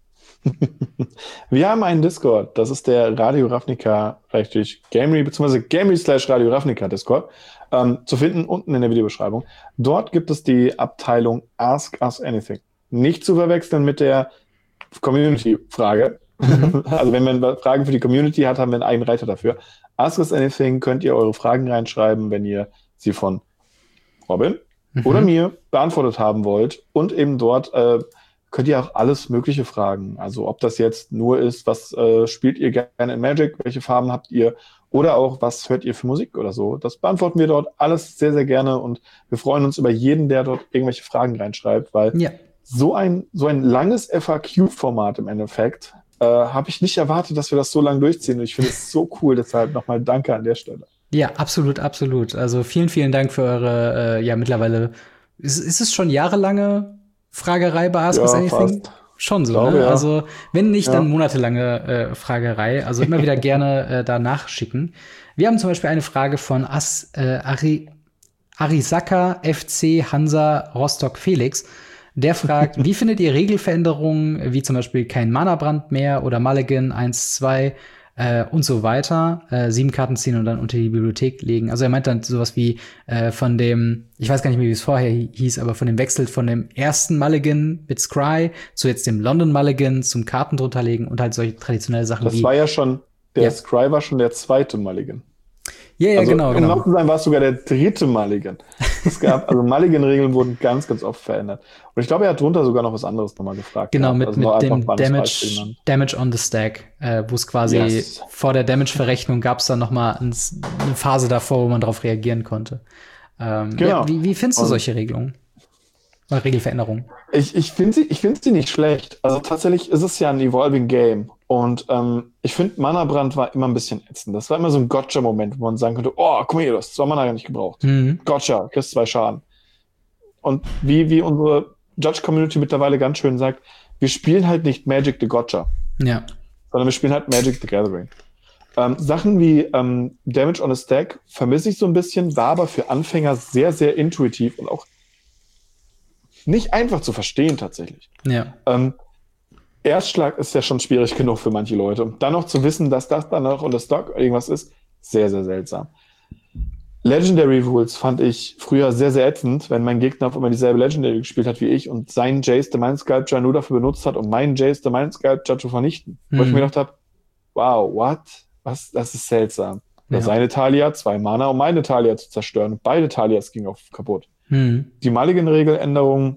Wir haben einen Discord, das ist der Radio Ravnica, vielleicht durch Gamery, beziehungsweise Gamery slash Radio Ravnica Discord, ähm, zu finden unten in der Videobeschreibung. Dort gibt es die Abteilung Ask Us Anything. Nicht zu verwechseln mit der Community-Frage. Mhm. Also wenn man Fragen für die Community hat, haben wir einen eigenen Reiter dafür. Ask Us Anything könnt ihr eure Fragen reinschreiben, wenn ihr sie von Robin Mhm. oder mir beantwortet haben wollt. Und eben dort äh, könnt ihr auch alles Mögliche fragen. Also ob das jetzt nur ist, was äh, spielt ihr gerne in Magic, welche Farben habt ihr, oder auch, was hört ihr für Musik oder so. Das beantworten wir dort alles sehr, sehr gerne und wir freuen uns über jeden, der dort irgendwelche Fragen reinschreibt, weil Ja. so ein, so ein langes F A Q-Format im Endeffekt äh, habe ich nicht erwartet, dass wir das so lange durchziehen. Und ich finde es so cool, deshalb nochmal Danke an der Stelle. Ja, absolut, absolut. Also vielen, vielen Dank für eure, äh, ja, mittlerweile, ist, ist es schon jahrelange Fragerei bei Ask Us Ja, Anything? fast. Schon so, glaube, ne? ja. Also, wenn nicht, Ja. dann monatelange äh, Fragerei. Also immer wieder gerne äh, da nachschicken. Wir haben zum Beispiel eine Frage von As, äh, Ari, Arisaka F C Hansa Rostock Felix. Der fragt, wie findet ihr Regelveränderungen, wie zum Beispiel kein Mana-Brand mehr oder Mulligan eins, zwei äh, und so weiter, äh, sieben Karten ziehen und dann unter die Bibliothek legen. Also er meint dann sowas wie äh, von dem, ich weiß gar nicht mehr, wie es vorher hieß, aber von dem Wechsel von dem ersten Mulligan mit Scry zu jetzt dem London Mulligan zum Karten drunterlegen und halt solche traditionelle Sachen Das wie. war ja schon, der Ja. Scry war schon der zweite Mulligan. Ja, ja, Also, genau, um genau. genau zu sein, war es sogar der dritte Mulligan. Es gab, also Mulligan-Regeln wurden ganz, ganz oft verändert. Und ich glaube, er hat drunter sogar noch was anderes nochmal gefragt. Genau, gehabt. mit, also nur mit einfach dem mal das Beispiel Damage, nennen. Damage on the Stack, äh, wo es quasi Yes. vor der Damage-Verrechnung gab es dann noch mal eine Phase davor, wo man darauf reagieren konnte. Ähm, Genau. ja, wie, wie findest du Und- solche Regelungen? Oder Regelveränderungen? Ich, ich finde sie, ich find sie nicht schlecht. Also tatsächlich ist es ja ein Evolving Game. Und ähm, ich finde, Mana-Brand war immer ein bisschen ätzend. Das war immer so ein Gotcha-Moment, wo man sagen könnte, oh, guck mal hier, du hast zwei Mana gar nicht gebraucht. Mhm. Gotcha, kriegst zwei Schaden. Und wie, wie unsere Judge-Community mittlerweile ganz schön sagt, wir spielen halt nicht Magic the Gotcha, Ja. sondern wir spielen halt Magic the Gathering. Ähm, Sachen wie ähm, Damage on a Stack vermisse ich so ein bisschen, war aber für Anfänger sehr, sehr intuitiv und auch nicht einfach zu verstehen tatsächlich. Ja. Ähm, Erstschlag ist ja schon schwierig genug für manche Leute. Und dann noch zu wissen, dass das dann noch unter Stock irgendwas ist, sehr, sehr seltsam. Legendary Rules fand ich früher sehr, sehr ätzend, wenn mein Gegner auf immer dieselbe Legendary gespielt hat wie ich und seinen Jace the Mind Sculpture nur dafür benutzt hat, um meinen Jace the Mind Sculpture zu vernichten. Mhm. Wo ich mir gedacht habe, wow, what? Was? Das ist seltsam. Oder Ja. seine Talia, zwei Mana, um meine Talia zu zerstören. Und beide Talias gingen auf kaputt. Mhm. Die Mulligan-Regeländerung,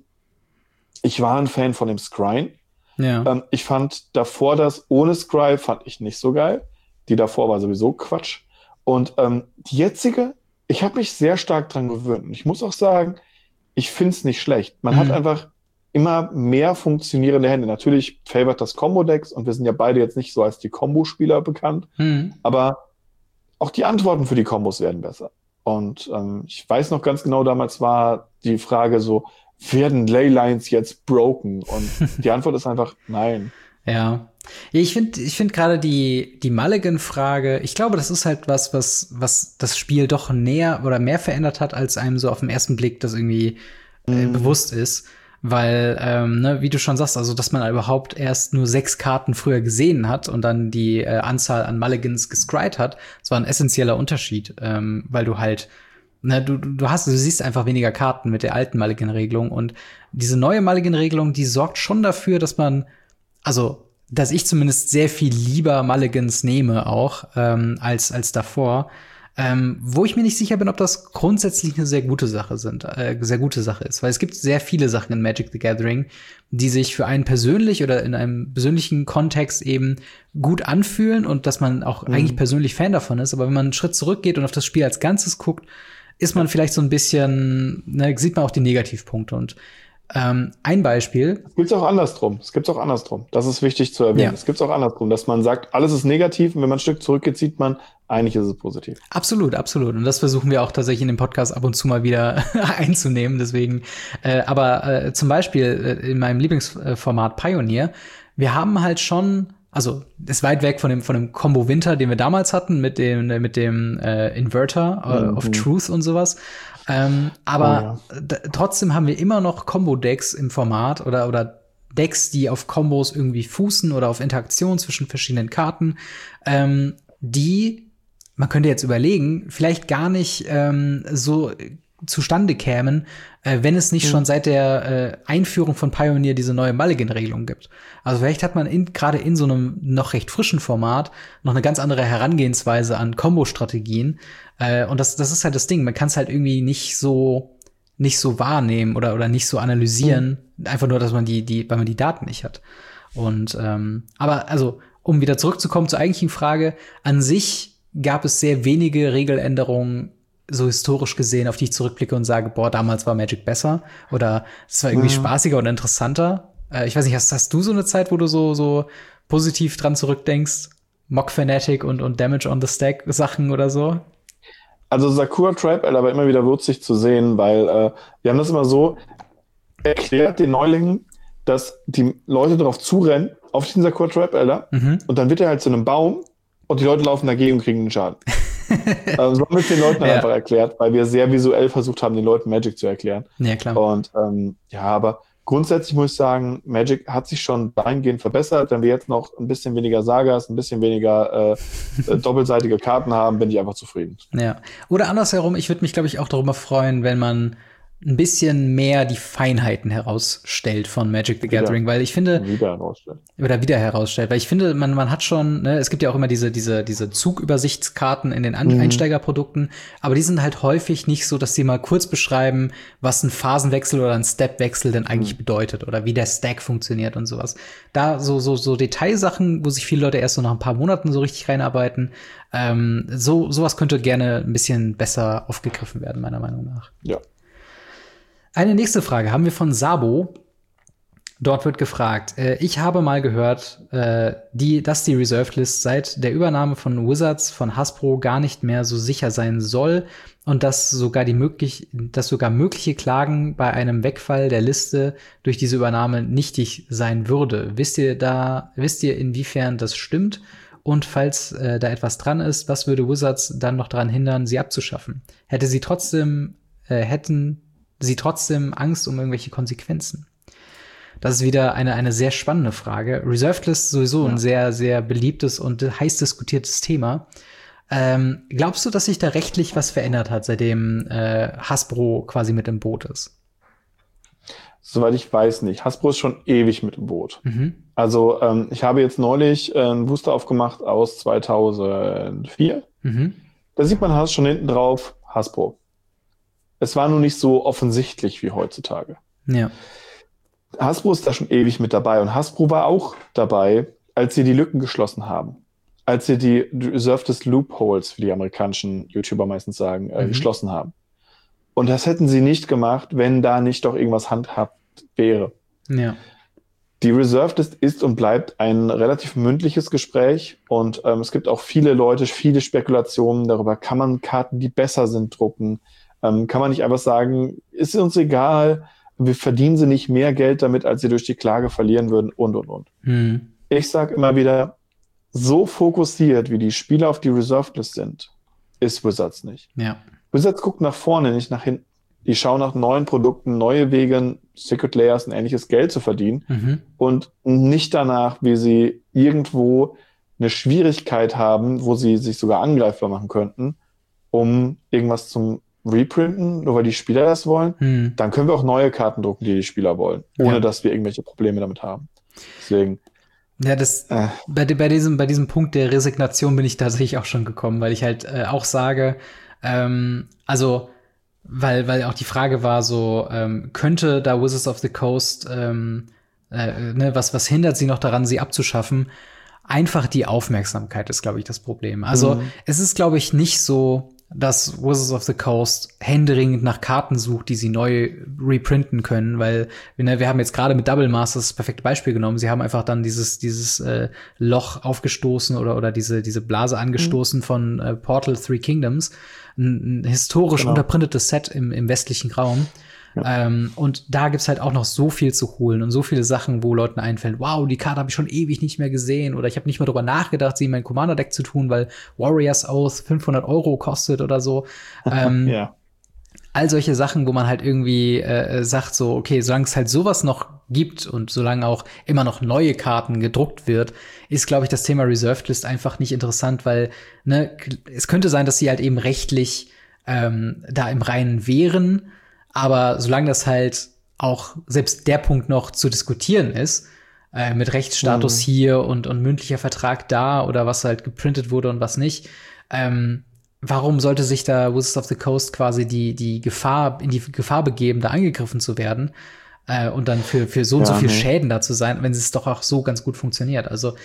ich war ein Fan von dem Scrying. Ja. Ähm, ich fand davor das ohne Scry fand ich nicht so geil. Die davor war sowieso Quatsch. Und ähm, die jetzige, ich habe mich sehr stark dran gewöhnt. Und ich muss auch sagen, ich finde es nicht schlecht. Man Mhm. hat einfach immer mehr funktionierende Hände. Natürlich favorit das Combo-Decks und wir sind ja beide jetzt nicht so als die Combo-Spieler bekannt. Mhm. Aber auch die Antworten für die Kombos werden besser. Und ähm, ich weiß noch ganz genau, damals war die Frage so, werden Leylines jetzt broken? Und die Antwort ist einfach nein. Ja. Ja, ich finde, ich finde gerade die, die Mulligan-Frage, ich glaube, das ist halt was, was, was das Spiel doch näher oder mehr verändert hat, als einem so auf den ersten Blick das irgendwie äh, Mhm. bewusst ist. Weil, ähm, ne, wie du schon sagst, also, dass man überhaupt erst nur sechs Karten früher gesehen hat und dann die äh, Anzahl an Mulligans gescryed hat, das war ein essentieller Unterschied, ähm, weil du halt Na, du, du hast, du siehst einfach weniger Karten mit der alten Mulligan-Regelung und diese neue Mulligan-Regelung, die sorgt schon dafür, dass man, also, dass ich zumindest sehr viel lieber Mulligans nehme auch, ähm, als, als davor, ähm, wo ich mir nicht sicher bin, ob das grundsätzlich eine sehr gute Sache sind, äh, sehr gute Sache ist, weil es gibt sehr viele Sachen in Magic the Gathering, die sich für einen persönlich oder in einem persönlichen Kontext eben gut anfühlen und dass man auch Mhm. eigentlich persönlich Fan davon ist, aber wenn man einen Schritt zurückgeht und auf das Spiel als Ganzes guckt, ist man vielleicht so ein bisschen, ne, sieht man auch die Negativpunkte. Und ähm, ein Beispiel, Es gibt es auch andersrum. Es gibt es auch andersrum. Das ist wichtig zu erwähnen. Ja. Es gibt es auch andersrum, dass man sagt, alles ist negativ und wenn man ein Stück zurückgeht, sieht man, eigentlich ist es positiv. absolut, absolut. Und das versuchen wir auch tatsächlich in dem Podcast ab und zu mal wieder einzunehmen. Deswegen, äh, aber äh, zum Beispiel äh, in meinem Lieblingsformat Pioneer, wir haben halt schon, also ist weit weg von dem von dem Combo Winter, den wir damals hatten mit dem mit dem äh, Inverter äh, Mhm. of Truth und sowas. Ähm, aber d- trotzdem haben wir immer noch Combo-Decks im Format oder oder Decks, die auf Combos irgendwie fußen oder auf Interaktion zwischen verschiedenen Karten, ähm, die, man könnte jetzt überlegen, vielleicht gar nicht ähm, so zustande kämen, äh, wenn es nicht Mhm. schon seit der äh, Einführung von Pioneer diese neue Mulligan-Regelung gibt. Also vielleicht hat man in, gerade in so einem noch recht frischen Format noch eine ganz andere Herangehensweise an Combo-Strategien. Äh, und das, das ist halt das Ding. Man kann es halt irgendwie nicht so nicht so wahrnehmen oder oder nicht so analysieren. Einfach nur, dass man die die, weil man die Daten nicht hat. Und ähm, aber also um wieder zurückzukommen zur eigentlichen Frage, an sich gab es sehr wenige Regeländerungen, so historisch gesehen, auf die ich zurückblicke und sage, boah, damals war Magic besser oder es war irgendwie Ja. spaßiger oder interessanter. Äh, ich weiß nicht, hast, hast du so eine Zeit, wo du so, so positiv dran zurückdenkst? Mock Fanatic und, und Damage on the Stack Sachen oder so? Also Sakura Tribe Elder war immer wieder würzig zu sehen, weil äh, wir haben das immer so erklärt den Neulingen, dass die Leute darauf zurennen, auf diesen Sakura Trap Elder, mhm. und dann wird er halt zu einem Baum und die Leute laufen dagegen und kriegen einen Schaden. also, so haben wir es den Leuten ja. einfach erklärt, weil wir sehr visuell versucht haben, den Leuten Magic zu erklären. Ja, klar. Und ähm, ja, aber grundsätzlich muss ich sagen, Magic hat sich schon dahingehend verbessert. Wenn wir jetzt noch ein bisschen weniger Sagas, ein bisschen weniger äh, doppelseitige Karten haben, bin ich einfach zufrieden. Ja. Oder andersherum, ich würde mich, glaube ich, auch darüber freuen, wenn man ein bisschen mehr die Feinheiten herausstellt von Magic the Gathering, wieder, weil ich finde wieder herausstellt. oder wieder herausstellt, weil ich finde, man man hat schon, ne, es gibt ja auch immer diese diese diese Zugübersichtskarten in den An- mhm. Einsteigerprodukten, aber die sind halt häufig nicht so, dass sie mal kurz beschreiben, was ein Phasenwechsel oder ein Stepwechsel denn eigentlich mhm. bedeutet oder wie der Stack funktioniert und sowas. Da so so so Detailsachen, wo sich viele Leute erst so nach ein paar Monaten so richtig reinarbeiten, ähm, so sowas könnte gerne ein bisschen besser aufgegriffen werden, meiner Meinung nach. Ja. Eine nächste Frage haben wir von Sabo. Dort wird gefragt, äh, ich habe mal gehört, äh, die, dass die Reserved List seit der Übernahme von Wizards von Hasbro gar nicht mehr so sicher sein soll und dass sogar die möglich, dass sogar mögliche Klagen bei einem Wegfall der Liste durch diese Übernahme nichtig sein würde. Wisst ihr da, wisst ihr, inwiefern das stimmt? Und falls äh, da etwas dran ist, was würde Wizards dann noch daran hindern, sie abzuschaffen? Hätte sie trotzdem, äh, hätten sie trotzdem Angst um irgendwelche Konsequenzen? Das ist wieder eine, eine sehr spannende Frage. Reserved List ist sowieso ja. ein sehr, sehr beliebtes und heiß diskutiertes Thema. Ähm, glaubst du, dass sich da rechtlich was verändert hat, seitdem äh, Hasbro quasi mit im Boot ist? Soweit ich weiß nicht. Hasbro ist schon ewig mit im Boot. Mhm. Also ähm, ich habe jetzt neulich äh, einen Booster aufgemacht aus zweitausendvier. Mhm. Da sieht man hast schon hinten drauf Hasbro. Es war nur nicht so offensichtlich wie heutzutage. Ja. Hasbro ist da schon ewig mit dabei und Hasbro war auch dabei, als sie die Lücken geschlossen haben. Als sie die Reserved Loopholes, wie die amerikanischen YouTuber meistens sagen, äh, mhm. geschlossen haben. Und das hätten sie nicht gemacht, wenn da nicht doch irgendwas handhabt wäre. Ja. Die Reserved List ist und bleibt ein relativ mündliches Gespräch und ähm, es gibt auch viele Leute, viele Spekulationen darüber, kann man Karten, die besser sind, drucken. Ähm, kann man nicht einfach sagen, ist uns egal, wir verdienen sie nicht mehr Geld damit, als sie durch die Klage verlieren würden und, und, und. Mhm. Ich sage immer wieder, so fokussiert, wie die Spieler auf die Reserved List sind, ist Wizards nicht. Ja. Wizards guckt nach vorne, nicht nach hinten. Die schauen nach neuen Produkten, neue Wege, Secret Layers und ähnliches Geld zu verdienen mhm. und nicht danach, wie sie irgendwo eine Schwierigkeit haben, wo sie sich sogar angreifbar machen könnten, um irgendwas zum reprinten, nur weil die Spieler das wollen, hm. dann können wir auch neue Karten drucken, die die Spieler wollen, ohne ja. dass wir irgendwelche Probleme damit haben. Deswegen. Ja, das, äh. bei, bei diesem, bei diesem Punkt der Resignation bin ich tatsächlich auch schon gekommen, weil ich halt äh, auch sage, ähm, also, weil, weil auch die Frage war so, ähm, könnte da Wizards of the Coast, ähm, äh, ne, was, was hindert sie noch daran, sie abzuschaffen? Einfach die Aufmerksamkeit ist, glaube ich, das Problem. Also, mhm. es ist, glaube ich, nicht so, dass Wizards of the Coast händeringend nach Karten sucht, die sie neu reprinten können, weil ne, wir haben jetzt gerade mit Double Masters das perfekte Beispiel genommen. Sie haben einfach dann dieses dieses äh, Loch aufgestoßen oder oder diese diese Blase angestoßen mhm. von äh, Portal Three Kingdoms, ein, ein historisch genau. unterprintetes Set im im westlichen Raum. Ja. Ähm, und da gibt's halt auch noch so viel zu holen und so viele Sachen, wo Leuten einfällt, wow, die Karte habe ich schon ewig nicht mehr gesehen oder ich habe nicht mal drüber nachgedacht, sie in mein Commander-Deck zu tun, weil Warriors Oath fünfhundert Euro kostet oder so. ähm, ja. All solche Sachen, wo man halt irgendwie äh, sagt so, okay, solange es halt sowas noch gibt und solange auch immer noch neue Karten gedruckt wird, ist, glaube ich, das Thema Reserved List einfach nicht interessant, weil ne, es könnte sein, dass sie halt eben rechtlich ähm, da im Reinen wären. Aber solange das halt auch selbst der Punkt noch zu diskutieren ist, äh, mit Rechtsstatus mhm. hier und, und mündlicher Vertrag da oder was halt geprintet wurde und was nicht, ähm, warum sollte sich da Wizards of the Coast quasi die, die Gefahr, in die Gefahr begeben, da angegriffen zu werden äh, und dann für, für so und ja, so viel nee. Schäden da zu sein, wenn es doch auch so ganz gut funktioniert? Also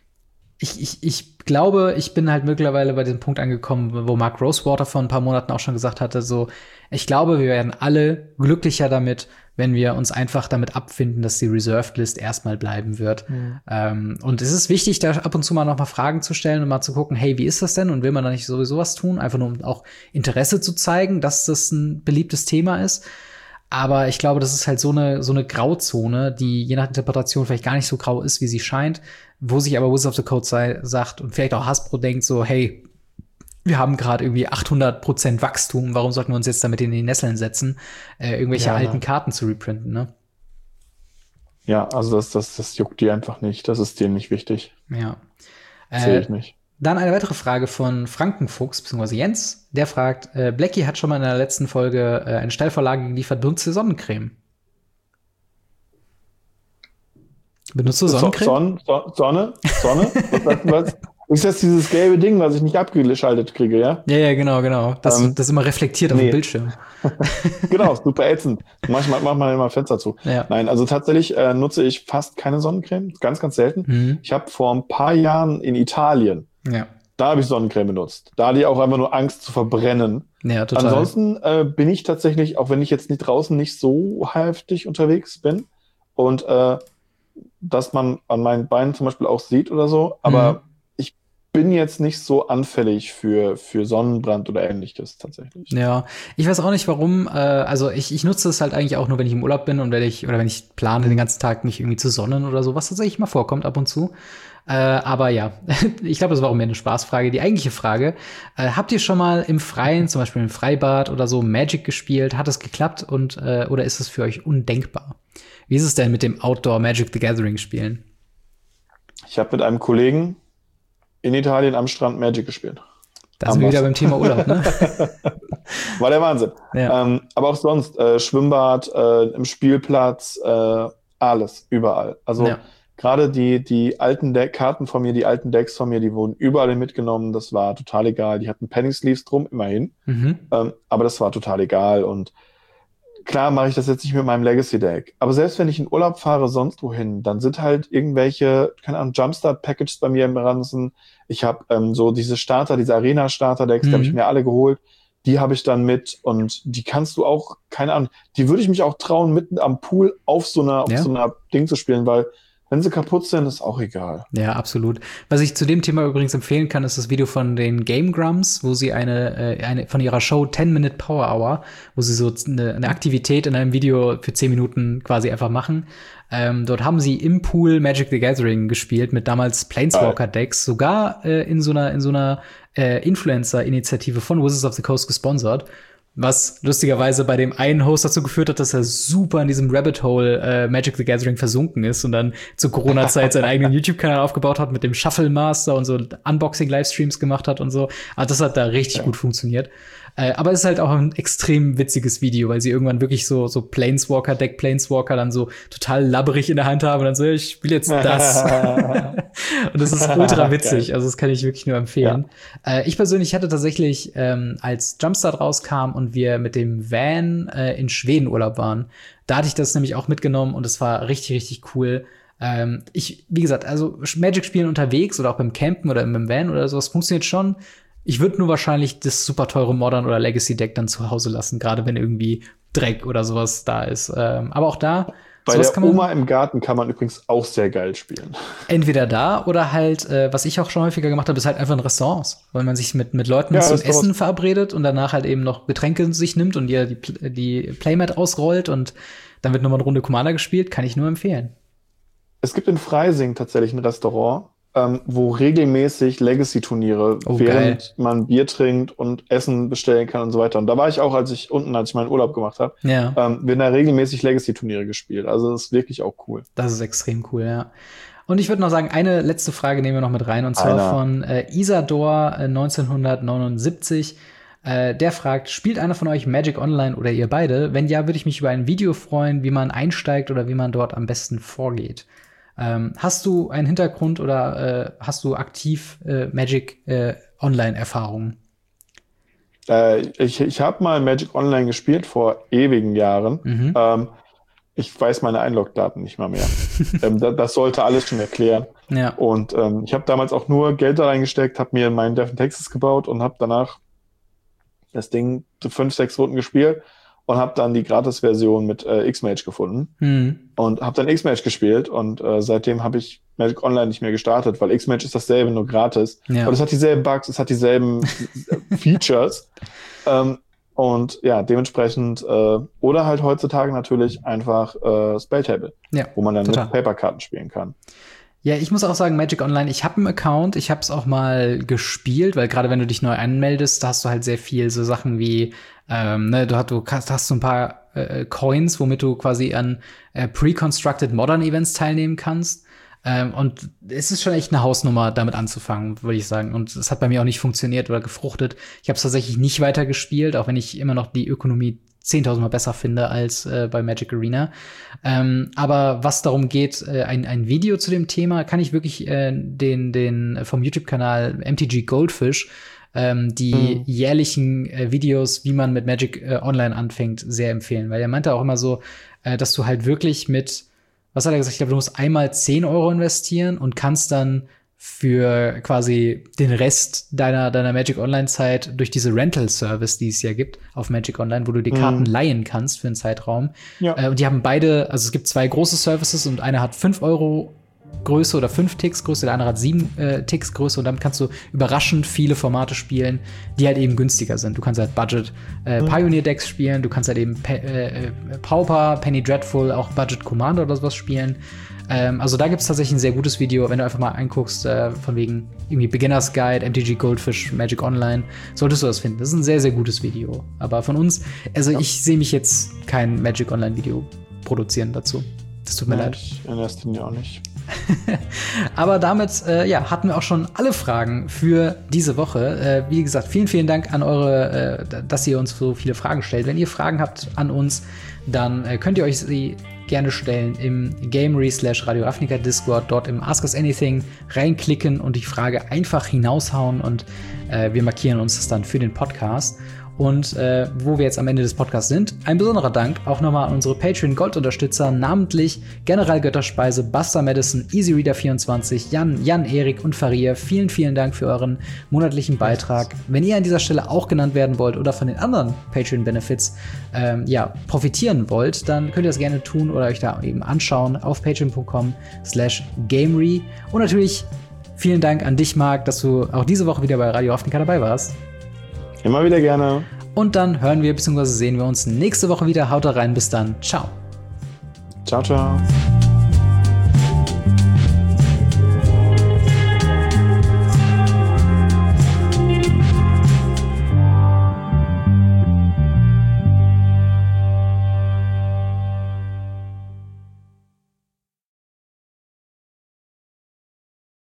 Ich, ich, ich glaube, ich bin halt mittlerweile bei diesem Punkt angekommen, wo Mark Rosewater vor ein paar Monaten auch schon gesagt hatte, so, ich glaube, wir werden alle glücklicher damit, wenn wir uns einfach damit abfinden, dass die Reserved List erstmal bleiben wird. Mhm. Ähm, und es ist wichtig, da ab und zu mal noch mal Fragen zu stellen und mal zu gucken, hey, wie ist das denn? Und will man da nicht sowieso was tun? Einfach nur, um auch Interesse zu zeigen, dass das ein beliebtes Thema ist. Aber ich glaube, das ist halt so eine, so eine Grauzone, die je nach Interpretation vielleicht gar nicht so grau ist, wie sie scheint, wo sich aber Wizards of the Coast sei, sagt und vielleicht auch Hasbro denkt so, hey, wir haben gerade irgendwie achthundert Prozent Wachstum, warum sollten wir uns jetzt damit in die Nesseln setzen, äh, irgendwelche Ja, alten ne. Karten zu reprinten, ne? Ja, also das, das, das juckt die einfach nicht. Das ist denen nicht wichtig. Ja. Sehe Äh, ich nicht. Dann eine weitere Frage von Frankenfuchs, beziehungsweise Jens. Der fragt, äh, Blackie hat schon mal in der letzten Folge äh, eine Steilvorlage geliefert, benutzt du Sonnencreme? Benutzt du Sonnencreme? Son, Son, Sonne? Sonne? Was, was? Ist das dieses gelbe Ding, was ich nicht abgeschaltet kriege, ja? Ja, ja, genau, genau. Das, Ähm, das immer reflektiert auf dem nee. Bildschirm. Genau, super ätzend. Manchmal macht man immer Fenster zu. Ja. Nein, also tatsächlich äh, nutze ich fast keine Sonnencreme. Ganz, ganz selten. Mhm. Ich habe vor ein paar Jahren in Italien, Ja. da habe ich Sonnencreme benutzt. Da hatte ich auch einfach nur Angst zu verbrennen. Ja, total. Ansonsten äh, bin ich tatsächlich, auch wenn ich jetzt nicht draußen nicht so heftig unterwegs bin und äh, dass man an meinen Beinen zum Beispiel auch sieht oder so, aber Mhm. ich bin jetzt nicht so anfällig für, für Sonnenbrand oder ähnliches tatsächlich. Ja, ich weiß auch nicht warum. Äh, also ich, ich nutze es halt eigentlich auch nur, wenn ich im Urlaub bin und wenn ich oder wenn ich plane, den ganzen Tag mich irgendwie zu sonnen oder so, was tatsächlich mal vorkommt ab und zu. Äh, aber ja, ich glaube, das war auch mehr eine Spaßfrage. Die eigentliche Frage: äh, Habt ihr schon mal im Freien, zum Beispiel im Freibad oder so, Magic gespielt? Hat es geklappt und äh, oder ist es für euch undenkbar? Wie ist es denn mit dem Outdoor Magic the Gathering spielen? Ich habe mit einem Kollegen in Italien am Strand Magic gespielt. Da sind wir wieder beim Thema Urlaub, ne? War der Wahnsinn. Ja. Ähm, aber auch sonst, äh, Schwimmbad, äh, im Spielplatz, äh, alles, überall. Also Ja. gerade die, die alten Deck Karten von mir, die alten Decks von mir, die wurden überall mitgenommen. Das war total egal. Die hatten Penny Sleeves drum, immerhin. Mhm. Ähm, aber das war total egal. Und klar mache ich das jetzt nicht mit meinem Legacy-Deck. Aber selbst wenn ich in Urlaub fahre, sonst wohin, dann sind halt irgendwelche, keine Ahnung, Jumpstart-Packages bei mir im Ranzen. Ich habe ähm, so diese Starter, diese Arena-Starter-Decks, Mhm. die habe ich mir alle geholt. Die habe ich dann mit und die kannst du auch, keine Ahnung, die würde ich mich auch trauen, mitten am Pool auf so einer, Ja. auf so einer Ding zu spielen, weil wenn sie kaputt sind, ist auch egal. Ja, absolut. Was ich zu dem Thema übrigens empfehlen kann, ist das Video von den Game Grumps, wo sie eine, äh, eine von ihrer Show ten Minute Power Hour, wo sie so eine, eine Aktivität in einem Video für zehn Minuten quasi einfach machen. Ähm, dort haben sie im Pool Magic the Gathering gespielt mit damals Planeswalker-Decks, sogar äh, in so einer, in so einer äh, Influencer-Initiative von Wizards of the Coast gesponsert. Was lustigerweise bei dem einen Host dazu geführt hat, dass er super in diesem Rabbit Hole äh, Magic the Gathering versunken ist und dann zur Corona-Zeit seinen eigenen YouTube-Kanal aufgebaut hat mit dem Shuffle Master und so Unboxing-Livestreams gemacht hat und so. Aber das hat da richtig Ja. gut funktioniert. Äh, aber es ist halt auch ein extrem witziges Video, weil sie irgendwann wirklich so so Planeswalker, Deck Planeswalker dann so total labberig in der Hand haben und dann so, ich spiele jetzt das. Und das ist ultra witzig. Geil. Also das kann ich wirklich nur empfehlen. Äh, ich persönlich hatte tatsächlich, ähm, als Jumpstart rauskam und wir mit dem Van äh, in Schweden Urlaub waren, da hatte ich das nämlich auch mitgenommen und es war richtig, richtig cool. Ähm, ich, wie gesagt, also Magic spielen unterwegs oder auch beim Campen oder im Van oder sowas funktioniert schon. Ich würde nur wahrscheinlich das super teure Modern oder Legacy Deck dann zu Hause lassen, gerade wenn irgendwie Dreck oder sowas da ist. Ähm, aber auch da, Bei sowas der kann man Oma im Garten kann man übrigens auch sehr geil spielen. entweder da oder halt, äh, was ich auch schon häufiger gemacht habe, ist halt einfach in Restaurants, weil man sich mit, mit Leuten Ja, zum Restaurants. Essen verabredet und danach halt eben noch Getränke sich nimmt und ihr die, Pl- die Playmat ausrollt und dann wird nochmal eine Runde Commander gespielt, kann ich nur empfehlen. Es gibt in Freising tatsächlich ein Restaurant, ähm, wo regelmäßig Legacy-Turniere, Oh, während geil. man Bier trinkt und Essen bestellen kann und so weiter. Und da war ich auch, als ich unten, als ich meinen Urlaub gemacht habe, Ja, ähm, werden da regelmäßig Legacy-Turniere gespielt. Also das ist wirklich auch cool. das ist extrem cool, ja. Und ich würde noch sagen, eine letzte Frage nehmen wir noch mit rein, und zwar Einer. von äh, Isador äh, neunzehnhundertneunundsiebzig. Äh, der fragt, spielt einer von euch Magic Online oder ihr beide? Wenn ja, würde ich mich über ein Video freuen, wie man einsteigt oder wie man dort am besten vorgeht. Ähm, hast du einen Hintergrund oder äh, hast du aktiv äh, Magic äh, Online-Erfahrungen? Äh, ich ich habe mal Magic Online gespielt vor ewigen Jahren. Mhm. Ähm, ich weiß meine Einlogdaten nicht mal mehr. ähm, da, das sollte alles schon erklären. Ja. Und ähm, ich habe damals auch nur Geld da reingesteckt, habe mir meinen Death in Texas gebaut und habe danach das Ding zu fünf, sechs Runden gespielt und habe dann die Gratis-Version mit äh, X-Mage gefunden Mhm. und habe dann X-Mage gespielt und äh, seitdem habe ich Magic Online nicht mehr gestartet, weil X-Mage ist dasselbe, nur gratis. Ja. Und es hat dieselben Bugs, es hat dieselben Features. Ähm, Und ja, dementsprechend, äh, oder halt heutzutage natürlich einfach äh, Spelltable, Ja, wo man dann total. mit Paperkarten spielen kann. Ja, ich muss auch sagen, Magic Online, ich habe einen Account, ich habe es auch mal gespielt, weil gerade wenn du dich neu anmeldest, da hast du halt sehr viel so Sachen wie, ähm, ne, du hast, du hast, hast so ein paar äh, Coins, womit du quasi an äh, pre-constructed Modern Events teilnehmen kannst. Ähm, und es ist schon echt eine Hausnummer, damit anzufangen, würde ich sagen. Und es hat bei mir auch nicht funktioniert oder gefruchtet. Ich habe es tatsächlich nicht weiter gespielt, auch wenn ich immer noch die Ökonomie zehntausendmal besser finde als äh, bei Magic Arena. Ähm, aber was darum geht, äh, ein, ein Video zu dem Thema, kann ich wirklich äh, den, den vom YouTube-Kanal M T G Goldfish ähm, die Mhm. jährlichen äh, Videos, wie man mit Magic äh, Online anfängt, sehr empfehlen. Weil er meinte auch immer so, äh, dass du halt wirklich mit, was hat er gesagt, ich glaube, du musst einmal zehn Euro investieren und kannst dann für quasi den Rest deiner, deiner Magic Online-Zeit durch diese Rental-Service, die es ja gibt auf Magic Online, wo du die Karten Mhm. leihen kannst für einen Zeitraum. Ja. Äh, und die haben beide, also es gibt zwei große Services und einer hat fünf Euro Größe oder fünf Ticks Größe, der andere hat sieben äh, Ticks Größe und damit kannst du überraschend viele Formate spielen, die halt eben günstiger sind. Du kannst halt Budget äh, Mhm. Pioneer Decks spielen, du kannst halt eben Pe äh, Pauper, Penny Dreadful, auch Budget Commander oder sowas spielen. Ähm, also da gibt es tatsächlich ein sehr gutes Video, wenn du einfach mal anguckst, äh, von wegen irgendwie Beginners Guide, M T G Goldfish, Magic Online, solltest du das finden. Das ist ein sehr, sehr gutes Video. Aber von uns, also Ja. ich sehe mich jetzt kein Magic Online Video produzieren dazu. Das tut mir leid. Ich in erster Linie auch nicht. Aber damit äh, ja, hatten wir auch schon alle Fragen für diese Woche. Äh, wie gesagt, vielen, vielen Dank an eure, äh, dass ihr uns so viele Fragen stellt. Wenn ihr Fragen habt an uns, dann äh, könnt ihr euch sie gerne stellen im Gamery slash Radio Ravnica Discord, dort im Ask Us Anything reinklicken und die Frage einfach hinaushauen und äh, wir markieren uns das dann für den Podcast. Und äh, wo wir jetzt am Ende des Podcasts sind, ein besonderer Dank auch nochmal an unsere Patreon-Gold-Unterstützer, namentlich General Götterspeise, Buster Madison, EasyReader vierundzwanzig, Jan, Jan, Erik und Faria. Vielen, vielen Dank für euren monatlichen Beitrag. Wenn ihr an dieser Stelle auch genannt werden wollt oder von den anderen Patreon-Benefits ähm, ja, profitieren wollt, dann könnt ihr das gerne tun oder euch da eben anschauen auf patreon punkt com slash gamery. Und natürlich vielen Dank an dich, Marc, dass du auch diese Woche wieder bei Radio Ravnica dabei warst. Immer wieder gerne. Und dann hören wir bzw. sehen wir uns nächste Woche wieder. Haut da rein, bis dann. Ciao. Ciao, ciao.